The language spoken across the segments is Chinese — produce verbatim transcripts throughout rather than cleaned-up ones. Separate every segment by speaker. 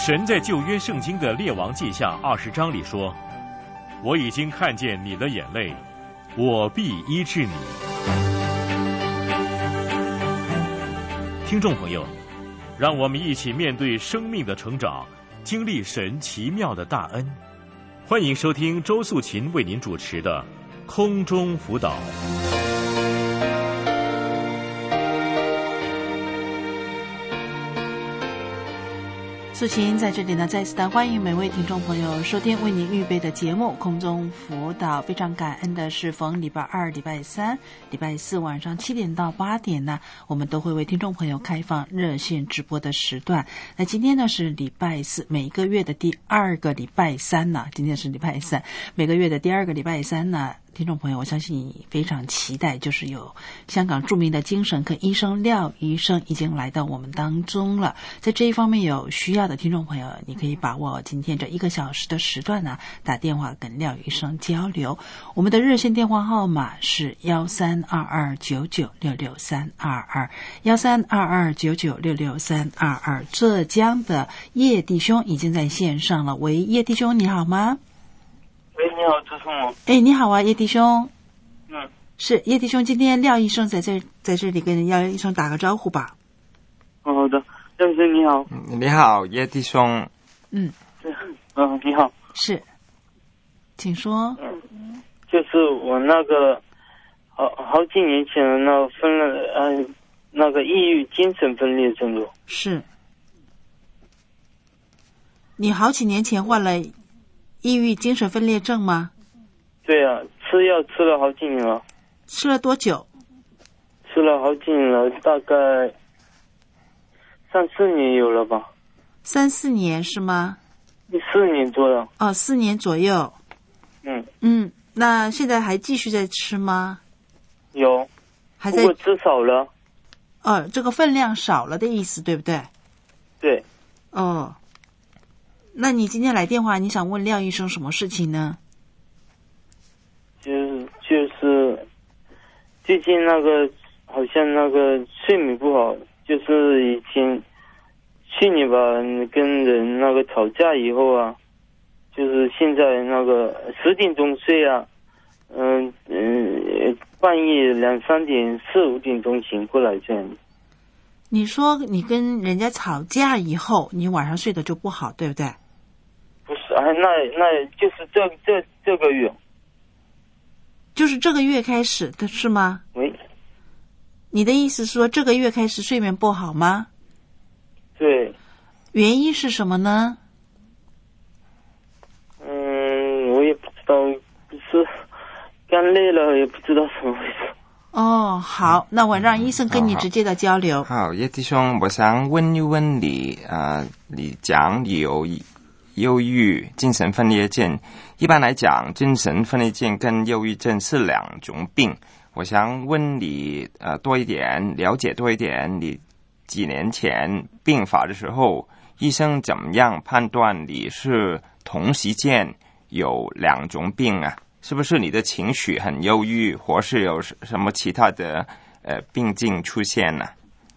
Speaker 1: 神在旧约圣经的列王记下二十章里说：“我已经看见你的眼泪，我必医治你。”听众朋友，让我们一起面对生命的成长，经历神奇妙的大恩。欢迎收听周素琴为您主持的空中辅导。
Speaker 2: 素琴在这里呢，再次的欢迎每位听众朋友收听为您预备的节目空中辅导。非常感恩的是，逢礼拜二、礼拜三、礼拜四晚上七点到八点呢，我们都会为听众朋友开放热线直播的时段。那今天呢是礼拜四，每一个月的第二个礼拜三呢，今天是礼拜三，每个月的第二个礼拜三呢。听众朋友，我相信你非常期待，就是有香港著名的精神科医生廖医生已经来到我们当中了。在这一方面有需要的听众朋友，你可以把握今天这一个小时的时段呢，打电话跟廖医生交流。我们的热线电话号码是幺三二二九九六六三二二幺三二二九九六六三二二。浙江的叶弟兄已经在线上了，喂，叶弟兄你好吗？
Speaker 3: 喂，你好，这是我。
Speaker 2: 哎，你好啊，叶弟兄。
Speaker 3: 嗯，
Speaker 2: 是叶弟兄，今天廖医生在这在这里跟廖医生打个招呼吧。
Speaker 3: 哦，好的，廖医生你好。
Speaker 4: 你好，叶弟兄。
Speaker 2: 嗯，
Speaker 3: 嗯、呃，你好。
Speaker 2: 是，请说。
Speaker 3: 嗯，就是我那个好好几年前的那个分了呃那个抑郁精神分裂症的。
Speaker 2: 是。你好几年前患了抑郁精神分裂症吗？
Speaker 3: 对啊，吃药吃了好几年了。
Speaker 2: 吃了多久？
Speaker 3: 吃了好几年了，大概三四年有了吧。
Speaker 2: 三四年是吗？
Speaker 3: 四年左右。
Speaker 2: 哦，四年左右。
Speaker 3: 嗯
Speaker 2: 嗯，那现在还继续在吃吗？
Speaker 3: 有，
Speaker 2: 还在。
Speaker 3: 不过吃少了。
Speaker 2: 哦，这个分量少了的意思，对不对？
Speaker 3: 对。
Speaker 2: 哦。那你今天来电话，你想问廖医生什么事情呢？
Speaker 3: 就是就是最近那个好像那个睡眠不好，就是以前去年吧跟人那个吵架以后啊，就是现在那个十点钟睡啊，嗯嗯，半夜两三点四五点钟醒过来这样。
Speaker 2: 你说你跟人家吵架以后，你晚上睡得就不好，对不对？
Speaker 3: 不是，啊，那那就是这这这个月，
Speaker 2: 就是这个月开始的是吗？
Speaker 3: 喂，
Speaker 2: 你的意思是说这个月开始睡眠不好吗？
Speaker 3: 对。
Speaker 2: 原因是什么呢？
Speaker 3: 嗯，我也不知道，是干累了，也不知道什么回事。
Speaker 2: 哦，好，那我让医生跟你直接的交流。
Speaker 4: 好，叶弟兄，我想问一问你，啊、呃，你讲有忧郁、精神分裂症，一般来讲，精神分裂症跟忧郁症是两种病。我想问你，呃，多一点了解多一点，你几年前病发的时候，医生怎么样判断你是同时间有两种病啊？是不是你的情绪很忧郁，或是有什么其他的呃病症出现呢、啊？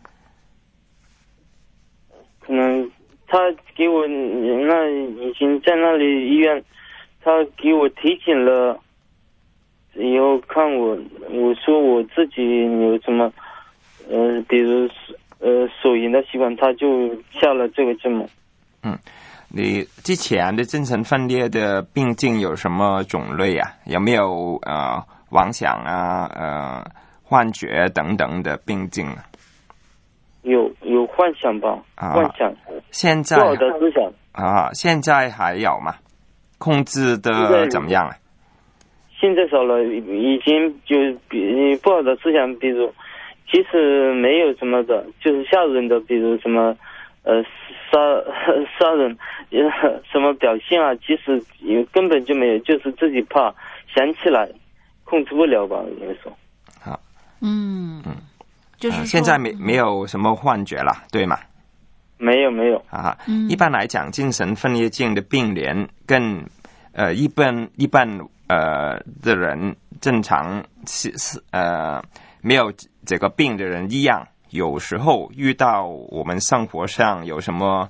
Speaker 3: 可能他给我那以前在那里医院，他给我体检了以后看我，我说我自己有什么呃，比如呃手淫的习惯，他就下了这个针嘛。
Speaker 4: 嗯。你之前的精神分裂的病症有什么种类啊？有没有呃妄想啊、呃幻觉等等的病症啊？
Speaker 3: 有有幻想吧，啊、幻想。
Speaker 4: 现在
Speaker 3: 不好的思想
Speaker 4: 啊，现在还有吗？控制的怎么样啊？
Speaker 3: 现在少了，以前就比不好的思想，比如其实没有什么的，就是吓人的，比如什么。呃，杀杀人，什么表现啊？其实也根本就没有，就是自己怕想起来，控制不了吧？应该说。
Speaker 4: 好，
Speaker 2: 嗯嗯，就是、
Speaker 4: 呃、现在没没有什么幻觉了，对吗？
Speaker 3: 没有没有
Speaker 4: 啊、
Speaker 2: 嗯，
Speaker 4: 一般来讲，精神分裂症的病人跟呃一般一般呃的人正常是是呃没有这个病的人一样。有时候遇到我们生活上有什么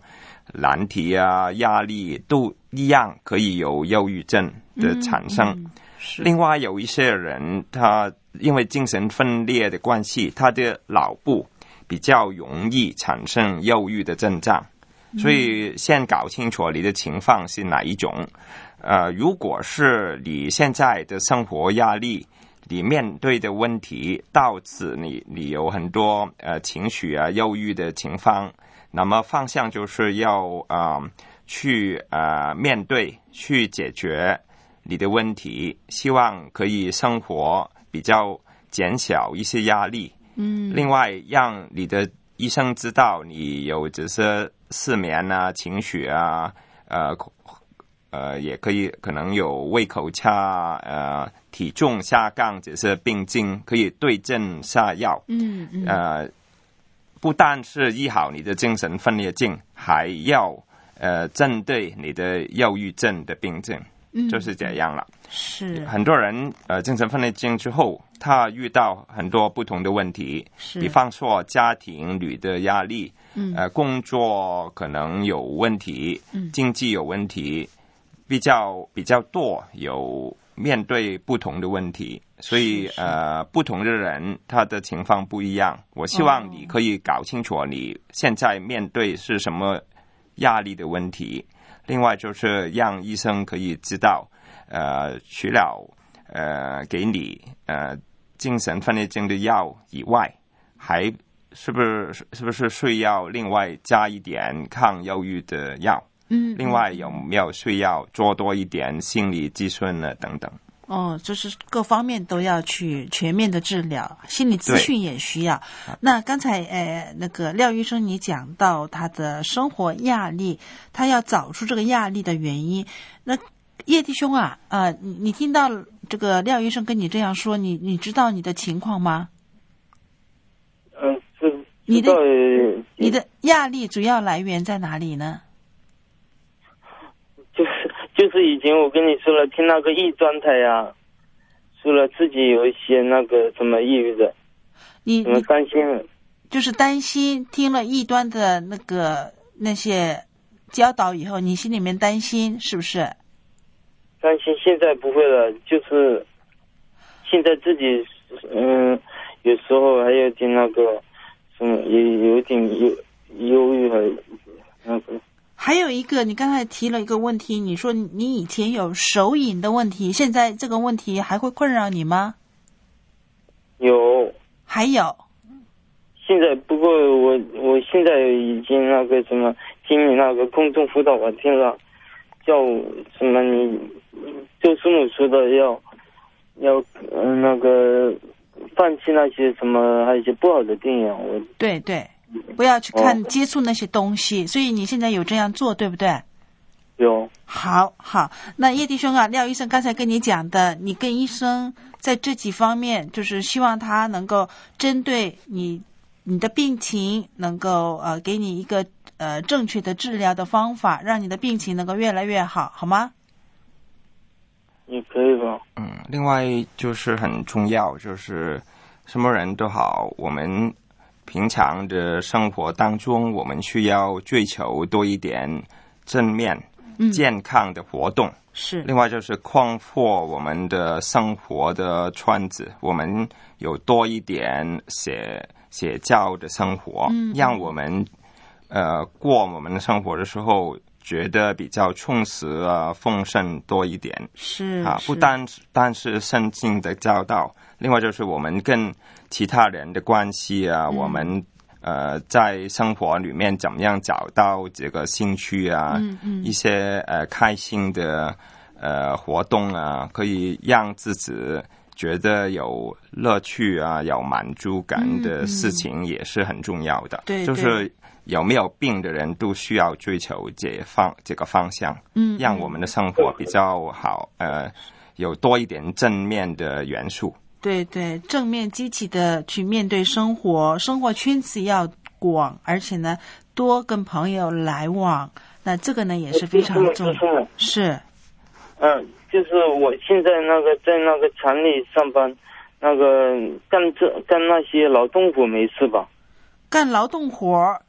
Speaker 4: 难题啊、压力都一样可以有忧郁症的产生。
Speaker 2: 嗯嗯、
Speaker 4: 另外有一些人他因为精神分裂的关系，他的脑部比较容易产生忧郁的症状，所以先搞清楚你的情况是哪一种。呃，如果是你现在的生活压力，你面对的问题导致你你有很多呃情绪啊忧郁的情况，那么方向就是要呃去呃面对去解决你的问题，希望可以生活比较减小一些压力。
Speaker 2: 嗯，
Speaker 4: 另外让你的医生知道你有这些失眠啊、情绪啊，呃呃，也可以可能有胃口差、呃体重下降这些病症，可以对症下药。
Speaker 2: 嗯嗯，
Speaker 4: 呃，不但是医好你的精神分裂症，还要呃针对你的忧郁症的病症，
Speaker 2: 嗯，
Speaker 4: 就是这样了。
Speaker 2: 是
Speaker 4: 很多人呃精神分裂症之后，他遇到很多不同的问题，比方说家庭里的压力，
Speaker 2: 嗯，
Speaker 4: 呃工作可能有问题，
Speaker 2: 嗯，
Speaker 4: 经济有问题，比较比较多有面对不同的问题，所以
Speaker 2: 是是
Speaker 4: 呃不同的人他的情况不一样。我希望你可以搞清楚你现在面对是什么压力的问题，另外就是让医生可以知道呃除了呃给你呃精神分裂症的药以外，还是不是是不是需要另外加一点抗忧郁的药？
Speaker 2: 嗯，
Speaker 4: 另外有没有需要做多一点心理咨询呢？等等。
Speaker 2: 哦，就是各方面都要去全面的治疗，心理咨询也需要。那刚才呃那个廖医生你讲到他的生活压力，他要找出这个压力的原因。那叶弟兄啊，呃你你听到这个廖医生跟你这样说，你你知道你的情况吗？
Speaker 3: 嗯、呃，是
Speaker 2: 你的
Speaker 3: 呃
Speaker 2: 你的压力主要来源在哪里呢？
Speaker 3: 就是就是以前我跟你说了，听那个异专台呀、啊，说了自己有一些那个什么抑郁的，
Speaker 2: 你
Speaker 3: 什么担心，
Speaker 2: 就是担心听了异端的那个那些教导以后，你心里面担心是不是？
Speaker 3: 担心现在不会了，就是现在自己嗯、呃，有时候还有点那个什么，也有点忧忧郁和那个。
Speaker 2: 还有一个，你刚才提了一个问题，你说你以前有手瘾的问题，现在这个问题还会困扰你吗？
Speaker 3: 有，
Speaker 2: 还有。
Speaker 3: 现在不过我我现在已经那个什么听你那个公众辅导，我听了叫什么你周师母说的要要嗯、呃、那个放弃那些什么还有一些不好的电影，我
Speaker 2: 对对。不要去看、
Speaker 3: 哦、
Speaker 2: 接触那些东西，所以你现在有这样做，对不对？
Speaker 3: 有。
Speaker 2: 好好，那叶弟兄啊，廖医生刚才跟你讲的，你跟医生在这几方面，就是希望他能够针对你你的病情，能够呃给你一个呃正确的治疗的方法，让你的病情能够越来越好，好吗？
Speaker 3: 也可以吧。
Speaker 4: 嗯，另外就是很重要，就是什么人都好，我们平常的生活当中，我们需要追求多一点正面、嗯、健康的活动。
Speaker 2: 是。
Speaker 4: 另外就是扩阔我们的生活的圈子，我们有多一点写写教的生活，嗯、让我们呃过我们的生活的时候觉得比较充实啊、丰盛多一点。
Speaker 2: 是
Speaker 4: 啊，不单单是圣经的教导，另外就是我们跟其他人的关系啊，嗯、我们呃在生活里面怎么样找到这个兴趣啊，
Speaker 2: 嗯嗯、
Speaker 4: 一些呃开心的呃活动啊，可以让自己觉得有乐趣啊、有满足感的事情也是很重要的。
Speaker 2: 对、嗯嗯，
Speaker 4: 就是有没有病的人都需要追求这方这个方向，
Speaker 2: 嗯，
Speaker 4: 让我们的生活比较好，呃，有多一点正面的元素。
Speaker 2: 对对，正面积极的去面对生活，生活圈子要广，而且呢，多跟朋友来往。那这个呢也是非常重要。是。
Speaker 3: 嗯，就是我现在那个在那个厂里上班，那个干这干那些劳动活没事吧？
Speaker 2: 干劳动活，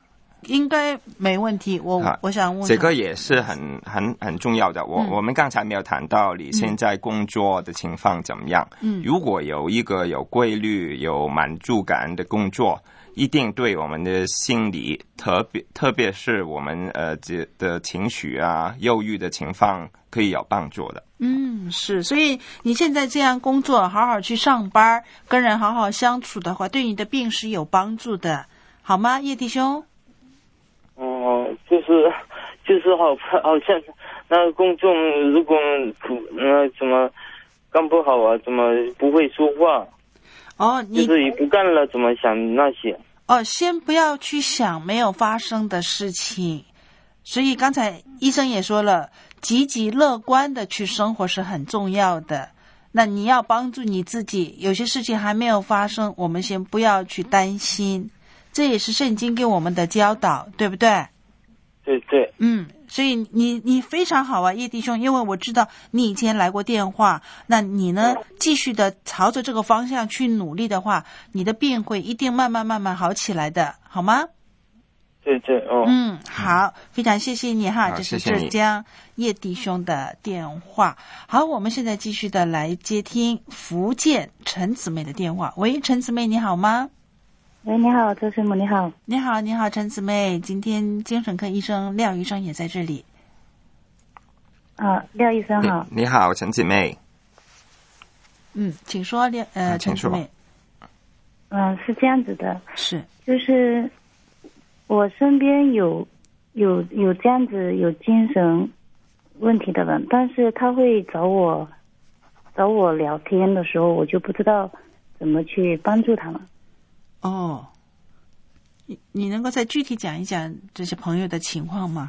Speaker 2: 应该没问题。我、啊、我想问，
Speaker 4: 这个也是很很很重要的。我、嗯、我们刚才没有谈到你现在工作的情况怎么样。嗯，如果有一个有规律、有满足感的工作，一定对我们的心理，特别特别是我们呃这的情绪啊、忧郁的情况，可以有帮助的。
Speaker 2: 嗯，是。所以你现在这样工作，好好去上班，跟人好好相处的话，对你的病是有帮助的，好吗，叶弟兄？
Speaker 3: 哦，就是就是好好像那个工作如果那怎么干不好啊，怎么不会说话？
Speaker 2: 哦，你
Speaker 3: 就是你不干了，怎么想那些？
Speaker 2: 哦，先不要去想没有发生的事情。所以刚才医生也说了，积极乐观的去生活是很重要的。那你要帮助你自己，有些事情还没有发生，我们先不要去担心。这也是圣经给我们的教导，对不对？
Speaker 3: 对对。
Speaker 2: 嗯，所以你你非常好啊，叶弟兄，因为我知道你以前来过电话，那你呢继续的朝着这个方向去努力的话，你的病会一定慢慢慢慢好起来的，好吗？
Speaker 3: 对对哦。
Speaker 2: 嗯，好，非常谢谢你哈，这是浙江叶弟兄的电话。好，我们现在继续的来接听福建陈姊妹的电话。喂，陈姊妹你好吗？
Speaker 5: 喂，你好，周师母，你好。
Speaker 2: 你好，你好，陈姊妹，今天精神科医生廖医生也在这里。
Speaker 5: 啊，廖医生好。
Speaker 4: 你, 你好，陈姊妹。
Speaker 2: 嗯，请说，廖呃，陈姊妹。
Speaker 5: 嗯，是这样子的。
Speaker 2: 是。
Speaker 5: 就是我身边有有有这样子有精神问题的人，但是他会找我找我聊天的时候，我就不知道怎么去帮助他们。
Speaker 2: 哦，你你能够再具体讲一讲这些朋友的情况吗？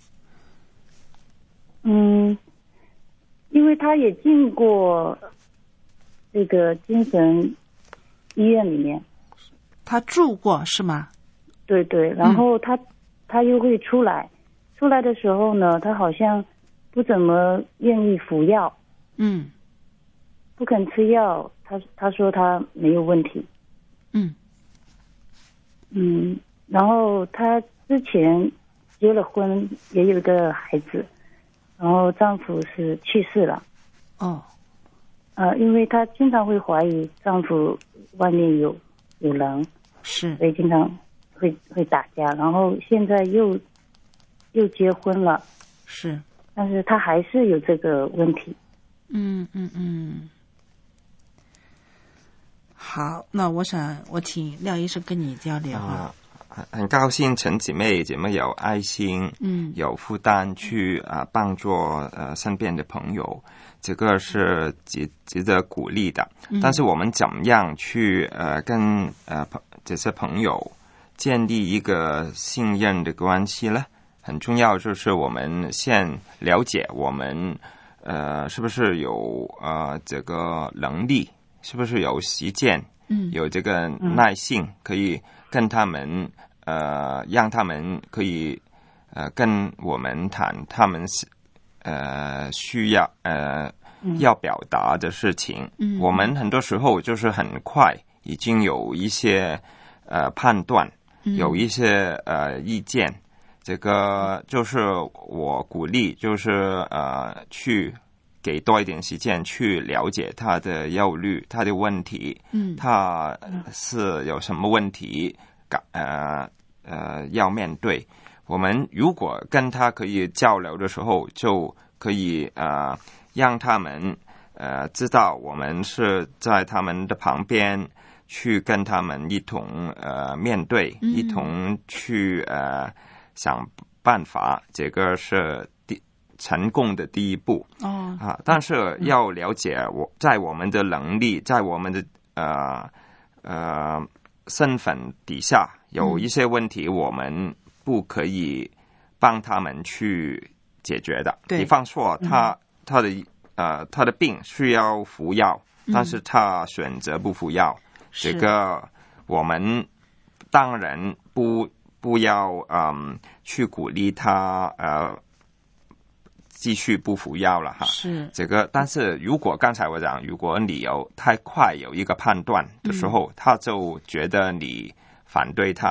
Speaker 5: 嗯，因为他也进过这个精神医院里面，
Speaker 2: 他住过是吗？
Speaker 5: 对对，然后他、嗯、他又会出来，出来的时候呢，他好像不怎么愿意服药，
Speaker 2: 嗯，
Speaker 5: 不肯吃药，他他说他没有问题，
Speaker 2: 嗯。
Speaker 5: 嗯，然后她之前结了婚，也有一个孩子，然后丈夫是去世了。
Speaker 2: 哦，
Speaker 5: 呃，因为她经常会怀疑丈夫外面有有人，
Speaker 2: 是，
Speaker 5: 所以经常会会打架。然后现在又又结婚了，
Speaker 2: 是，
Speaker 5: 但是她还是有这个问题。
Speaker 2: 嗯嗯嗯。好，那我想我请廖医生跟你交流啊。
Speaker 4: 呃、很高兴陈姊妹这么有爱心，
Speaker 2: 嗯，
Speaker 4: 有负担去啊、呃、帮助呃身边的朋友，这个是值值得鼓励的。
Speaker 2: 嗯、
Speaker 4: 但是我们怎么样去呃跟呃这些朋友建立一个信任的关系呢？很重要，就是我们先了解我们呃是不是有呃这个能力。是不是有实践，
Speaker 2: 嗯，
Speaker 4: 有这个耐性，嗯、可以跟他们，呃，让他们可以，呃，跟我们谈他们，呃，需要，呃，
Speaker 2: 嗯、
Speaker 4: 要表达的事情。
Speaker 2: 嗯，
Speaker 4: 我们很多时候就是很快已经有一些，呃，判断，有一些呃意见。这个就是我鼓励，就是呃去。给多一点时间去了解他的忧虑，他的问题，
Speaker 2: 嗯，
Speaker 4: 他是有什么问题，呃呃要面对。我们如果跟他可以交流的时候，就可以呃让他们呃知道我们是在他们的旁边，去跟他们一同呃面对，
Speaker 2: 嗯、
Speaker 4: 一同去呃想办法。这个是第。成功的第一步
Speaker 2: 哦
Speaker 4: 啊，但是要了解我在我们的能力，在我们的呃呃身份底下，有一些问题我们不可以帮他们去解决的。比方说他，他、嗯、他的呃他的病需要服药，但是他选择不服药，嗯、这个我们当然不不要嗯去鼓励他呃。继续不服药了哈，
Speaker 2: 是
Speaker 4: 这个。但是如果刚才我讲，如果你有太快有一个判断的时候，嗯、他就觉得你反对他，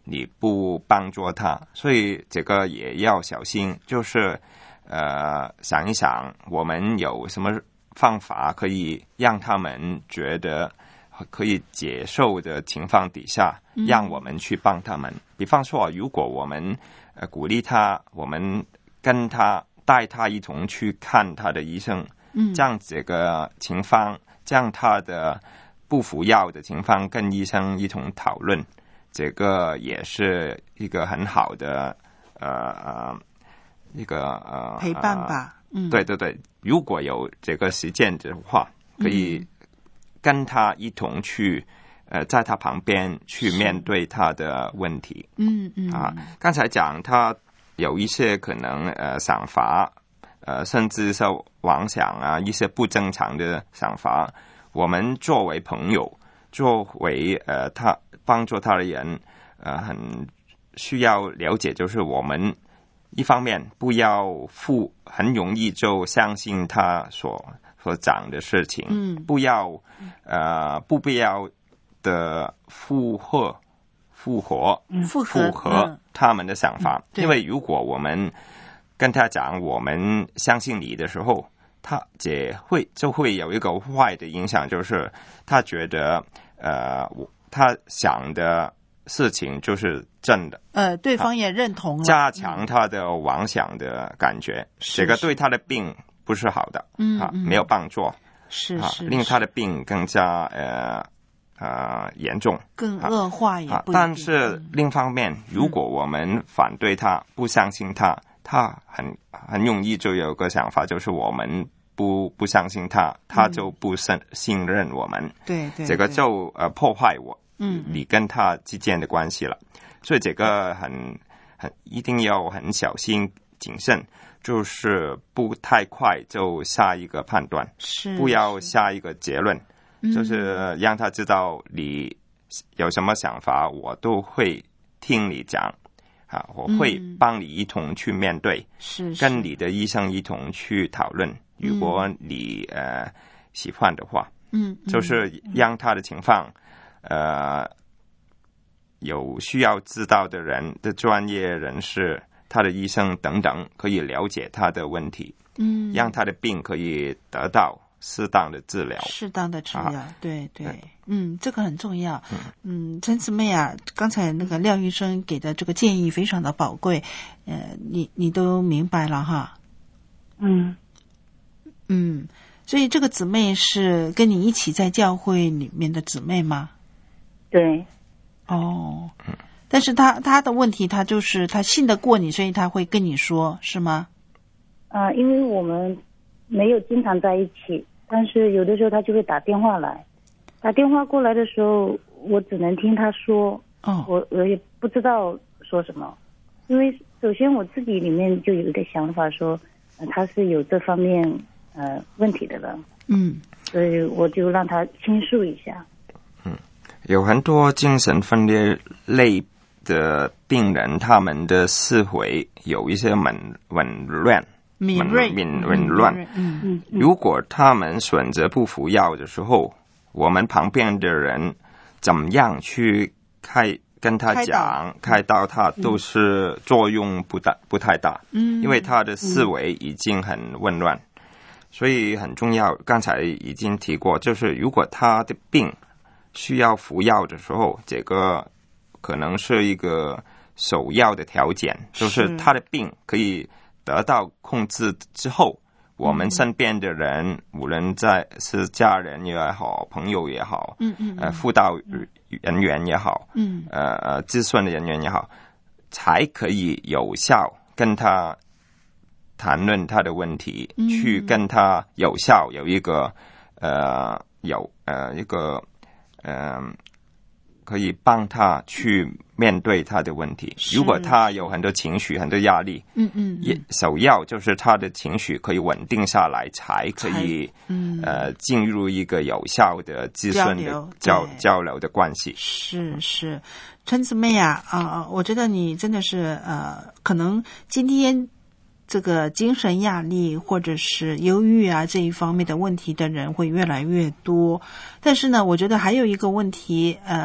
Speaker 4: 你不帮助他，所以这个也要小心，就是呃想一想我们有什么方法可以让他们觉得可以接受的情况底下，让我们去帮他们。嗯、比方说，如果我们呃鼓励他，我们跟他带他一同去看他的医生，嗯，将这个情况，将他的不服药的情况跟医生一同讨论，这个也是一个很好的呃呃一个呃
Speaker 2: 陪伴吧。嗯，
Speaker 4: 对对对，如果有这个实践的话，可以跟他一同去，呃，在他旁边去面对他的问题。
Speaker 2: 嗯嗯
Speaker 4: 啊，刚才讲他有一些可能呃想法，呃，甚至是妄想啊，一些不正常的想法，我们作为朋友，作为呃他帮助他的人，呃，很需要了解，就是我们。一方面不要负很容易就相信他所所讲的事情，嗯，不要呃不必要的附和复合
Speaker 2: 复
Speaker 4: 合合他们的想法，嗯、因为如果我们跟他讲我们相信你的时候，他也会就会有一个坏的影响，就是他觉得呃他想的事情就是真的，
Speaker 2: 呃，对方也认同了，
Speaker 4: 加强他的妄想的感觉，嗯、这个对他的病不是好的，
Speaker 2: 嗯
Speaker 4: 啊，没有帮助，
Speaker 2: 是是，
Speaker 4: 令他的病更加呃呃严重，
Speaker 2: 更恶化也不一定。
Speaker 4: 但是另一方面，如果我们反对他，嗯、不相信他，他很很容易就有个想法，就是我们不不相信他，他就不信信任我们，
Speaker 2: 对对，
Speaker 4: 这个就呃破坏我。
Speaker 2: 嗯，
Speaker 4: 你跟他之间的关系了，所以这个很很一定要很小心谨慎，就是不太快就下一个判断，
Speaker 2: 是
Speaker 4: 不要下一个结论，就是让他知道你有什么想法，我都会听你讲啊，我会帮你一同去面对，
Speaker 2: 是
Speaker 4: 跟你的医生一同去讨论，如果你呃喜欢的话，
Speaker 2: 嗯，
Speaker 4: 就是让他的情况。呃，有需要知道的人的专业人士，他的医生等等，可以了解他的问题，
Speaker 2: 嗯，
Speaker 4: 让他的病可以得到适当的治疗，
Speaker 2: 适当的治疗，啊、对对，
Speaker 4: 对
Speaker 2: 嗯，这个很重要。嗯，陈姊妹啊，刚才那个廖医生给的这个建议非常的宝贵，呃，你你都明白了哈？
Speaker 5: 嗯
Speaker 2: 嗯，所以这个姊妹是跟你一起在教会里面的姊妹吗？
Speaker 5: 对，
Speaker 2: 哦，但是他他的问题，他就是他信得过你，所以他会跟你说，是吗？
Speaker 5: 啊、呃，因为我们没有经常在一起，但是有的时候他就会打电话来，打电话过来的时候，我只能听他说，
Speaker 2: 哦，
Speaker 5: 我我也不知道说什么，因为首先我自己里面就有一个想法说，呃、他是有这方面呃问题的人，
Speaker 2: 嗯，
Speaker 5: 所以我就让他倾诉一下。
Speaker 4: 有很多精神分裂类的病人，他们的思维有一些紊紊乱、
Speaker 2: 敏锐、
Speaker 4: 敏紊乱。
Speaker 2: 嗯嗯。
Speaker 4: 如果他们选择不服药的时候，我们旁边的人怎么样去开跟他讲、开导他，都是作用不大、不太大。
Speaker 2: 嗯。
Speaker 4: 因为他的思维已经很紊乱，所以很重要。刚才已经提过，就是如果他的病需要服药的时候，这个可能是一个首要的条件，就是他的病可以得到控制之后，我们身边的人，嗯、无论在是家人也好，朋友也好，
Speaker 2: 嗯嗯，
Speaker 4: 呃，辅导人员也好，
Speaker 2: 嗯，
Speaker 4: 呃呃，咨询的人员也好，才可以有效跟他谈论他的问题，
Speaker 2: 嗯、
Speaker 4: 去跟他有效有一个呃有呃一个。嗯，可以帮他去面对他的问题。如果他有很多情绪、很多压力，
Speaker 2: 嗯嗯，
Speaker 4: 也首要就是他的情绪可以稳定下来，才可以
Speaker 2: 嗯
Speaker 4: 呃进入一个有效的咨询的交交流的关系。
Speaker 2: 是是，陈姊妹啊啊、呃，我觉得你真的是呃，可能今天。这个精神压力或者是忧郁啊这一方面的问题的人会越来越多，但是呢，我觉得还有一个问题，呃，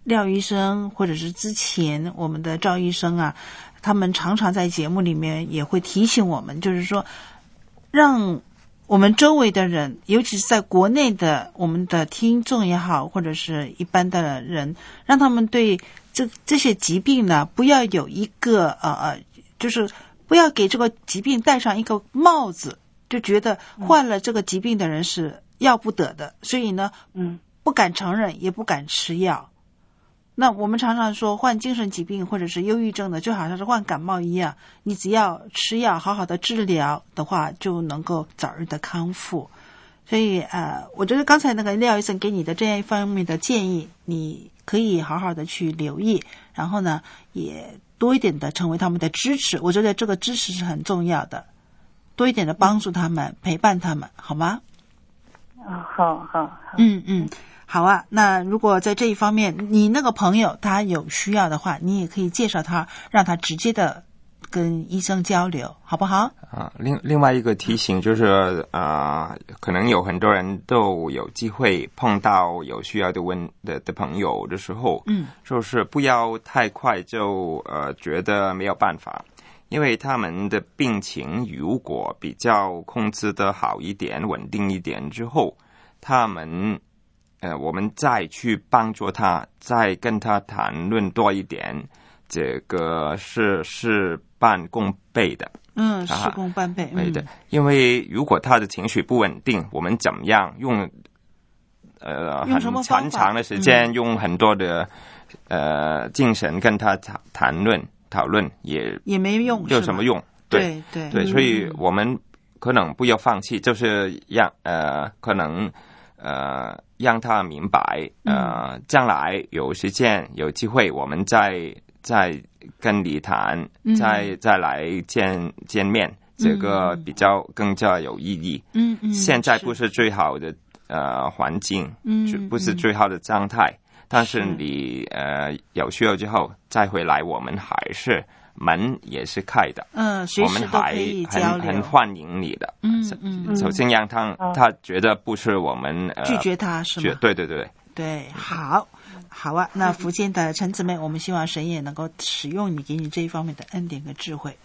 Speaker 2: 廖医生或者是之前我们的赵医生啊，他们常常在节目里面也会提醒我们，就是说让我们周围的人，尤其是在国内的我们的听众也好，或者是一般的人，让他们对这这些疾病呢，不要有一个呃呃，就是不要给这个疾病戴上一个帽子，就觉得患了这个疾病的人是要不得的，所以呢，嗯，不敢承认，也不敢吃药。那我们常常说患精神疾病或者是忧郁症的就好像是患感冒一样，你只要吃药好好的治疗的话就能够早日的康复。所以呃，我觉得刚才那个廖医生给你的这样一方面的建议，你可以好好的去留意，然后呢也多一点的成为他们的支持，我觉得这个支持是很重要的，多一点的帮助他们，陪伴他们，好吗？
Speaker 5: 哦，好好好，
Speaker 2: 嗯嗯。好啊，那如果在这一方面你那个朋友他有需要的话，你也可以介绍他，让他直接的跟医生交流，好不好？
Speaker 4: 啊，另另外一个提醒就是啊、呃，可能有很多人都有机会碰到有需要的问的的朋友的时候，嗯，就是不要太快就呃觉得没有办法，因为他们的病情如果比较控制得好一点、稳定一点之后，他们呃，我们再去帮助他，再跟他谈论多一点，这个是事半功倍的。
Speaker 2: 嗯，事功半倍。
Speaker 4: 对的，因为如果他的情绪不稳定，我们怎么样用呃很长长的时间，嗯、用很多的呃精神跟他谈谈论讨论，也
Speaker 2: 也没用，
Speaker 4: 有什么用？
Speaker 2: 对对
Speaker 4: 对, 对，所以我们可能不要放弃，就是让呃可能。呃，让他明白，呃，将来有时间有机会，我们再再跟你谈，嗯、再再来见见面，这个比较更加有意义。嗯嗯，现在不是最好的呃环境，嗯，不是最好的状态，嗯、但是你呃有需要之后再回来，我们还是。门也是开的，
Speaker 2: 嗯，随时都可以交流，
Speaker 4: 我们还很很欢迎你的，嗯嗯。首先让他、嗯、他觉得不是我们、呃、
Speaker 2: 拒绝他是吗？
Speaker 4: 对对对
Speaker 2: 对，好，好啊。那福建的陈姊妹，我们希望神也能够使用你，给你这一方面的恩典和智慧。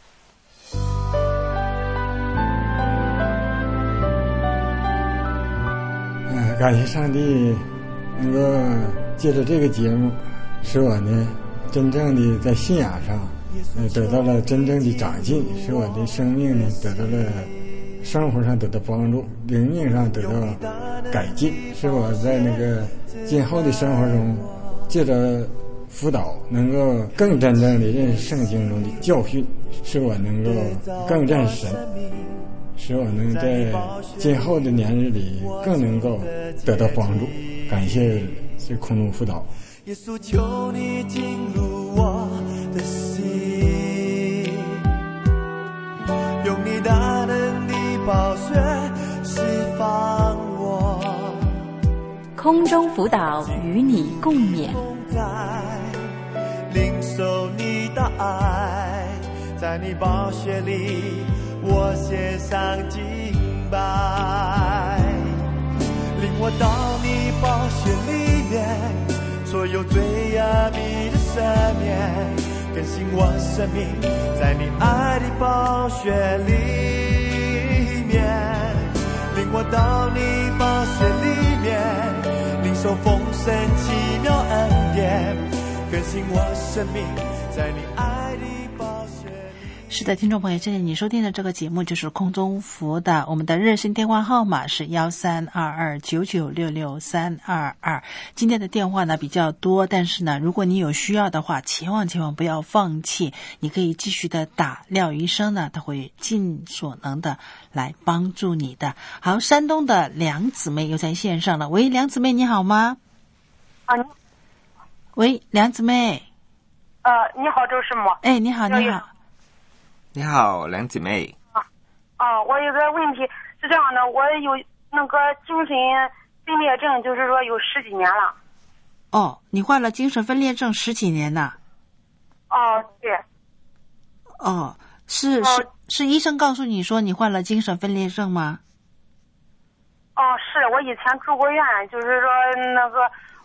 Speaker 6: 嗯，感谢上帝能够借着这个节目，使我呢真正的在信仰上。呃，得到了真正的长进，使我的生命呢得到了生活上得到帮助，灵命上得到改进，使我在那个今后的生活中，借着辅导，能够更真正的认识圣经中的教训，使我能够更认识神，使我能在今后的年日里更能够得到帮助。感谢这空中辅导。耶稣，求你进入我的心，用你大能的宝血释放我。
Speaker 7: 空中辅导与你共勉。
Speaker 6: 领受你的爱，在你宝血里，我献上敬拜。领我到你宝血里面。所有罪恶你的赦免，更新我生命，在你爱的宝血里面，领我到你宝血里面，领受丰盛奇妙恩典，更新我生命，在你爱的宝血。
Speaker 2: 是的，听众朋友，现在你收听的这个节目就是空中辅导，我们的热线电话号码是幺三二二九九六六三二二。今天的电话呢比较多，但是呢，如果你有需要的话，千万千万不要放弃，你可以继续的打，廖医生呢，他会尽所能的来帮助你的。好，山东的梁姊妹又在线上了，喂，梁姊妹你好吗？
Speaker 8: 啊，你
Speaker 2: 喂，梁姊妹。
Speaker 8: 呃，你好，周师母。
Speaker 2: 哎，你好，你好。
Speaker 4: 你好，梁姊妹。
Speaker 8: 啊啊，我有个问题是这样的，我有那个精神分裂症，就是说有十几年了。
Speaker 2: 哦，你患了精神分裂症十几年呐？
Speaker 8: 哦，对。
Speaker 2: 哦，是哦是是医生告诉你说你患了精神分裂症吗？
Speaker 8: 哦，是我以前住过院，就是说那个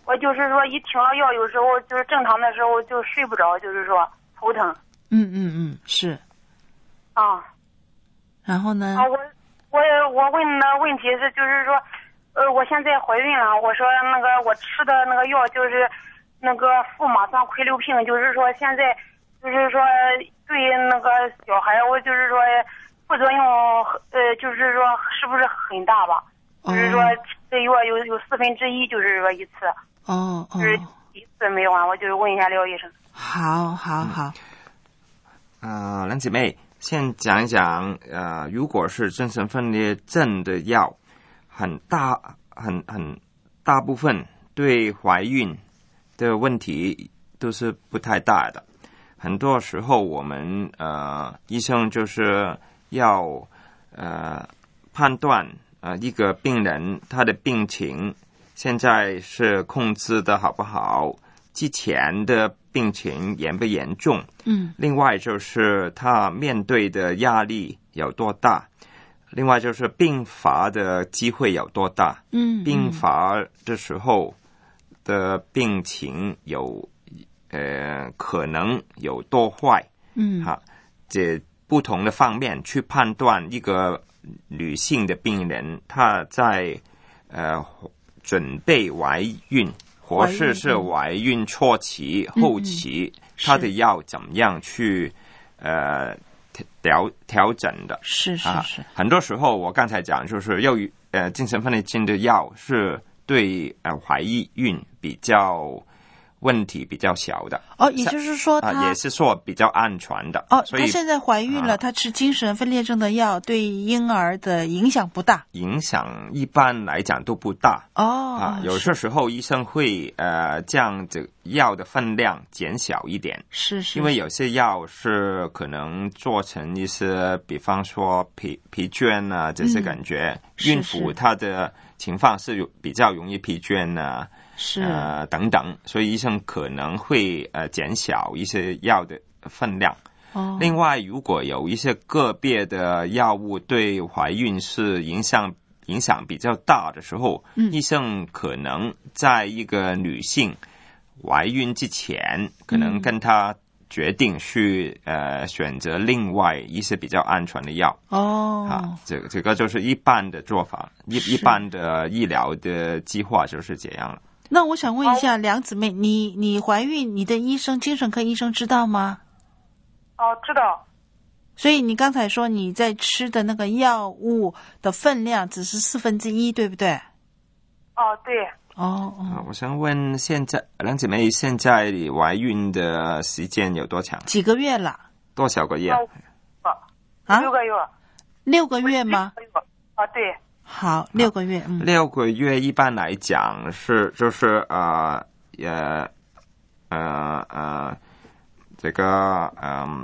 Speaker 8: 我就是说一停了药，有时候就是正常的时候就睡不着，就是说头疼。
Speaker 2: 嗯嗯嗯，是。
Speaker 8: 啊。
Speaker 2: 然后呢？
Speaker 8: 啊，我我我问的问题是，就是说，呃，我现在怀孕了，我说那个我吃的那个药就是那个富马酸喹硫平，就是说现在就是说对那个小孩，我就是说副作用，呃，就是说是不是很大吧？哦、就是说这药有有四分之一，就是说一次。
Speaker 2: 哦哦。
Speaker 8: 就是一次没完，我就是问一下廖医生。
Speaker 2: 好，好，好。
Speaker 4: 啊、呃，兰姐妹。先讲一讲，呃，如果是精神分裂症的药，很大很很大部分对怀孕的问题都是不太大的。很多时候我们呃医生就是要呃判断呃一个病人他的病情现在是控制的好不好，之前的病情严不严重？嗯，另外就是他面对的压力有多大，另外就是病发的机会有多大。嗯，病发的时候的病情有呃可能有多坏。嗯，哈，这不同的方面去判断一个女性的病人她在呃准备怀孕。或是是怀孕初期、嗯、后期，他的药怎么样去呃调调整的？
Speaker 2: 是是是、啊。
Speaker 4: 很多时候我刚才讲，就是由于呃精神分裂症的药是对呃怀孕比较问题比较小的。
Speaker 2: 哦，也就是说他、
Speaker 4: 呃、也是说比较安全的。
Speaker 2: 哦，
Speaker 4: 所以
Speaker 2: 她现在怀孕了，啊、她吃精神分裂症的药对婴儿的影响不大。
Speaker 4: 影响一般来讲都不大。哦，啊，有些时候医生会呃将这药的分量减小一点。
Speaker 2: 是是。
Speaker 4: 因为有些药是可能做成一些，比方说疲疲倦啊这些感觉，嗯、孕妇她的情况是有比较容易疲倦啊。
Speaker 2: 是
Speaker 4: 呃等等，所以医生可能会呃减小一些药的分量。哦。另外，如果有一些个别的药物对怀孕是影响影响比较大的时候，嗯，医生可能在一个女性怀孕之前，可能跟她决定去呃选择另外一些比较安全的药。哦。啊，这个这个就是一般的做法，一一般的医疗的计划就是这样了。
Speaker 2: 那我想问一下梁姊妹，你你怀孕，你的医生精神科医生知道吗？
Speaker 8: 哦，知道。
Speaker 2: 所以你刚才说你在吃的那个药物的分量只是四分之一，对不对？
Speaker 8: 哦，对。
Speaker 2: 哦哦。
Speaker 4: 我想问，现在梁姊妹现在怀孕的时间有多长？
Speaker 2: 几个月了？
Speaker 4: 多少个月？
Speaker 8: 啊，六个月。
Speaker 2: 六个月吗？
Speaker 8: 啊，对。
Speaker 2: 好，六个月，嗯，
Speaker 4: 六个月一般来讲是就是呃呃呃呃这个嗯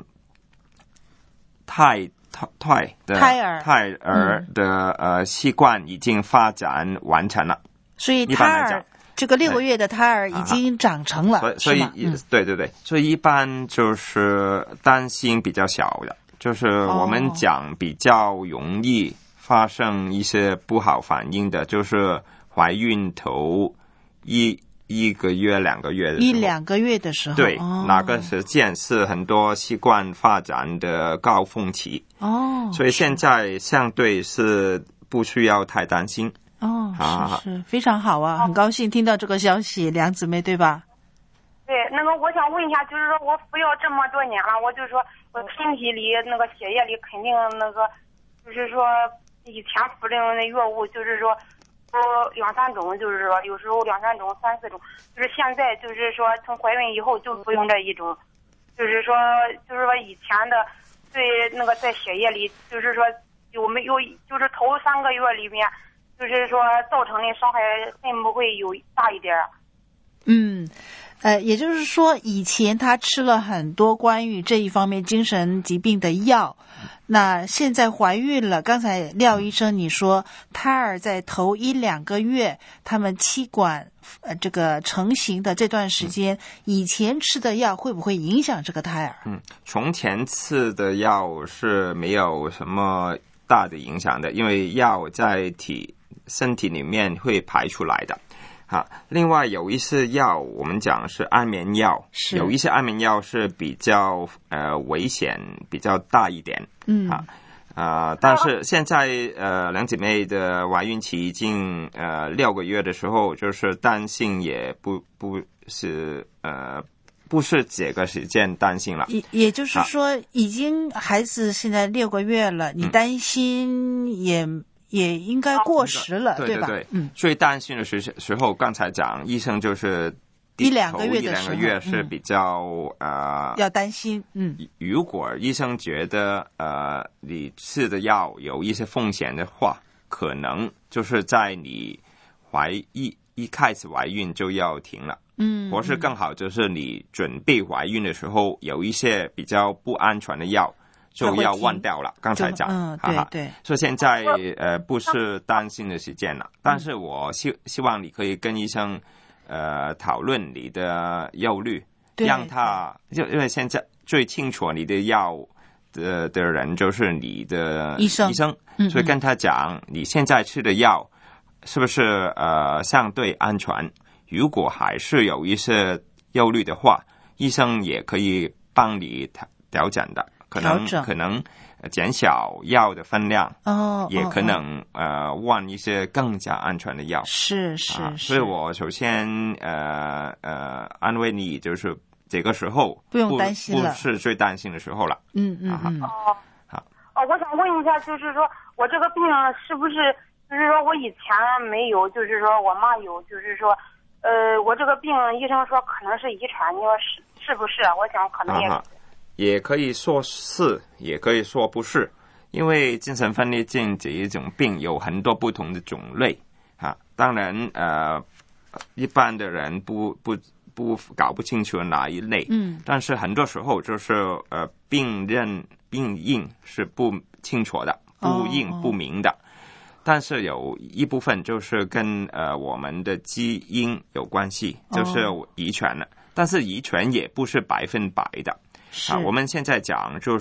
Speaker 4: 胎胎胎的
Speaker 2: 胎儿
Speaker 4: 胎儿的、嗯、呃习惯已经发展完成了，
Speaker 2: 所以胎儿这个六个月的胎儿已经长成了，
Speaker 4: 啊、所以所以、嗯、对对对，所以一般就是担心比较小的，就是我们讲比较容易发生一些不好反应的，就是怀孕头一一个月、两个月的时候，
Speaker 2: 一两个月的时候，
Speaker 4: 对，
Speaker 2: 哦、
Speaker 4: 哪个时间是很多习惯发展的高峰期哦，所以现在相对是不需要太担心
Speaker 2: 哦，啊、是是非常好啊，很高兴听到这个消息，梁姊妹对吧？
Speaker 8: 对，那个我想问一下，就是说我服药这么多年了，我就说我身体里那个血液里肯定那个，就是说。以前服的那药物就是说，呃两三种，就是说有时候两三种、三四种，就是现在就是说从怀孕以后就不用这一种，就是说就是说以前的对那个在血液里，就是说有没有就是头三个月里面，就是说造成的伤害会不会有大一点？
Speaker 2: 嗯。呃，也就是说，以前他吃了很多关于这一方面精神疾病的药，那现在怀孕了。刚才廖医生你说，胎儿在头一两个月，他们气管呃这个成型的这段时间，以前吃的药会不会影响这个胎儿？
Speaker 4: 嗯，从前吃的药是没有什么大的影响的，因为药在体身体里面会排出来的。 好，另外有一些药，我们讲是安眠药，有一些安眠药是比较呃危险比较大一点，
Speaker 2: 嗯，
Speaker 4: 啊。呃，但是现在呃，梁姐妹的怀孕期已经呃六个月的时候，就是担心也不不是呃不是这个时间担心了。
Speaker 2: 也也就是说，已经孩子现在六个月了，你担心也、嗯、也应该过时了，
Speaker 4: 对
Speaker 2: 对吧？
Speaker 4: 对对，
Speaker 2: 嗯，
Speaker 4: 最担心的时时候，刚才讲医生就是。
Speaker 2: 一两个月的时候，
Speaker 4: 一两个月是比较、嗯、呃
Speaker 2: 要担心。嗯，
Speaker 4: 如果医生觉得呃你吃的药有一些风险的话，可能就是在你怀一一开始怀孕就要停了。嗯，或是更好就是你准备怀孕的时候有一些比较不安全的药就要忘掉了。刚才讲，
Speaker 2: 嗯，
Speaker 4: 哈哈
Speaker 2: 对对，
Speaker 4: 所以现在呃不是担心的时间了，但是我希希望你可以跟医生。呃，讨论你的忧虑，让他就因为现在最清楚你的药的的人就是你的
Speaker 2: 医生，
Speaker 4: 医生，
Speaker 2: 嗯嗯
Speaker 4: 所以跟他讲你现在吃的药是不是呃相对安全？如果还是有一些忧虑的话，医生也可以帮你调整的，可能可能。减小药的分量，
Speaker 2: 哦，
Speaker 4: 也可能、哦、呃换一些更加安全的药。
Speaker 2: 是是、
Speaker 4: 啊、
Speaker 2: 是，
Speaker 4: 所以我首先呃呃安慰你，就是这个时候
Speaker 2: 不用担心了，
Speaker 4: 不是最担心的时候了。
Speaker 2: 嗯嗯嗯。
Speaker 8: 哦、啊、好哦，我想问一下，就是说我这个病是不是，就是说我以前没有，就是说我妈有，就是说呃我这个病医生说可能是遗传，你说是是不是？我想可能也。啊
Speaker 4: 也可以说是，也可以说不是，因为精神分裂症这一种病有很多不同的种类啊。当然，呃，一般的人不不不搞不清楚哪一类，嗯，但是很多时候就是呃，病认病因是不清楚的，不应不明的。哦、但是有一部分就是跟呃我们的基因有关系，就是遗传了。哦、但是遗传也不是百分百的。啊，我们现在讲就是，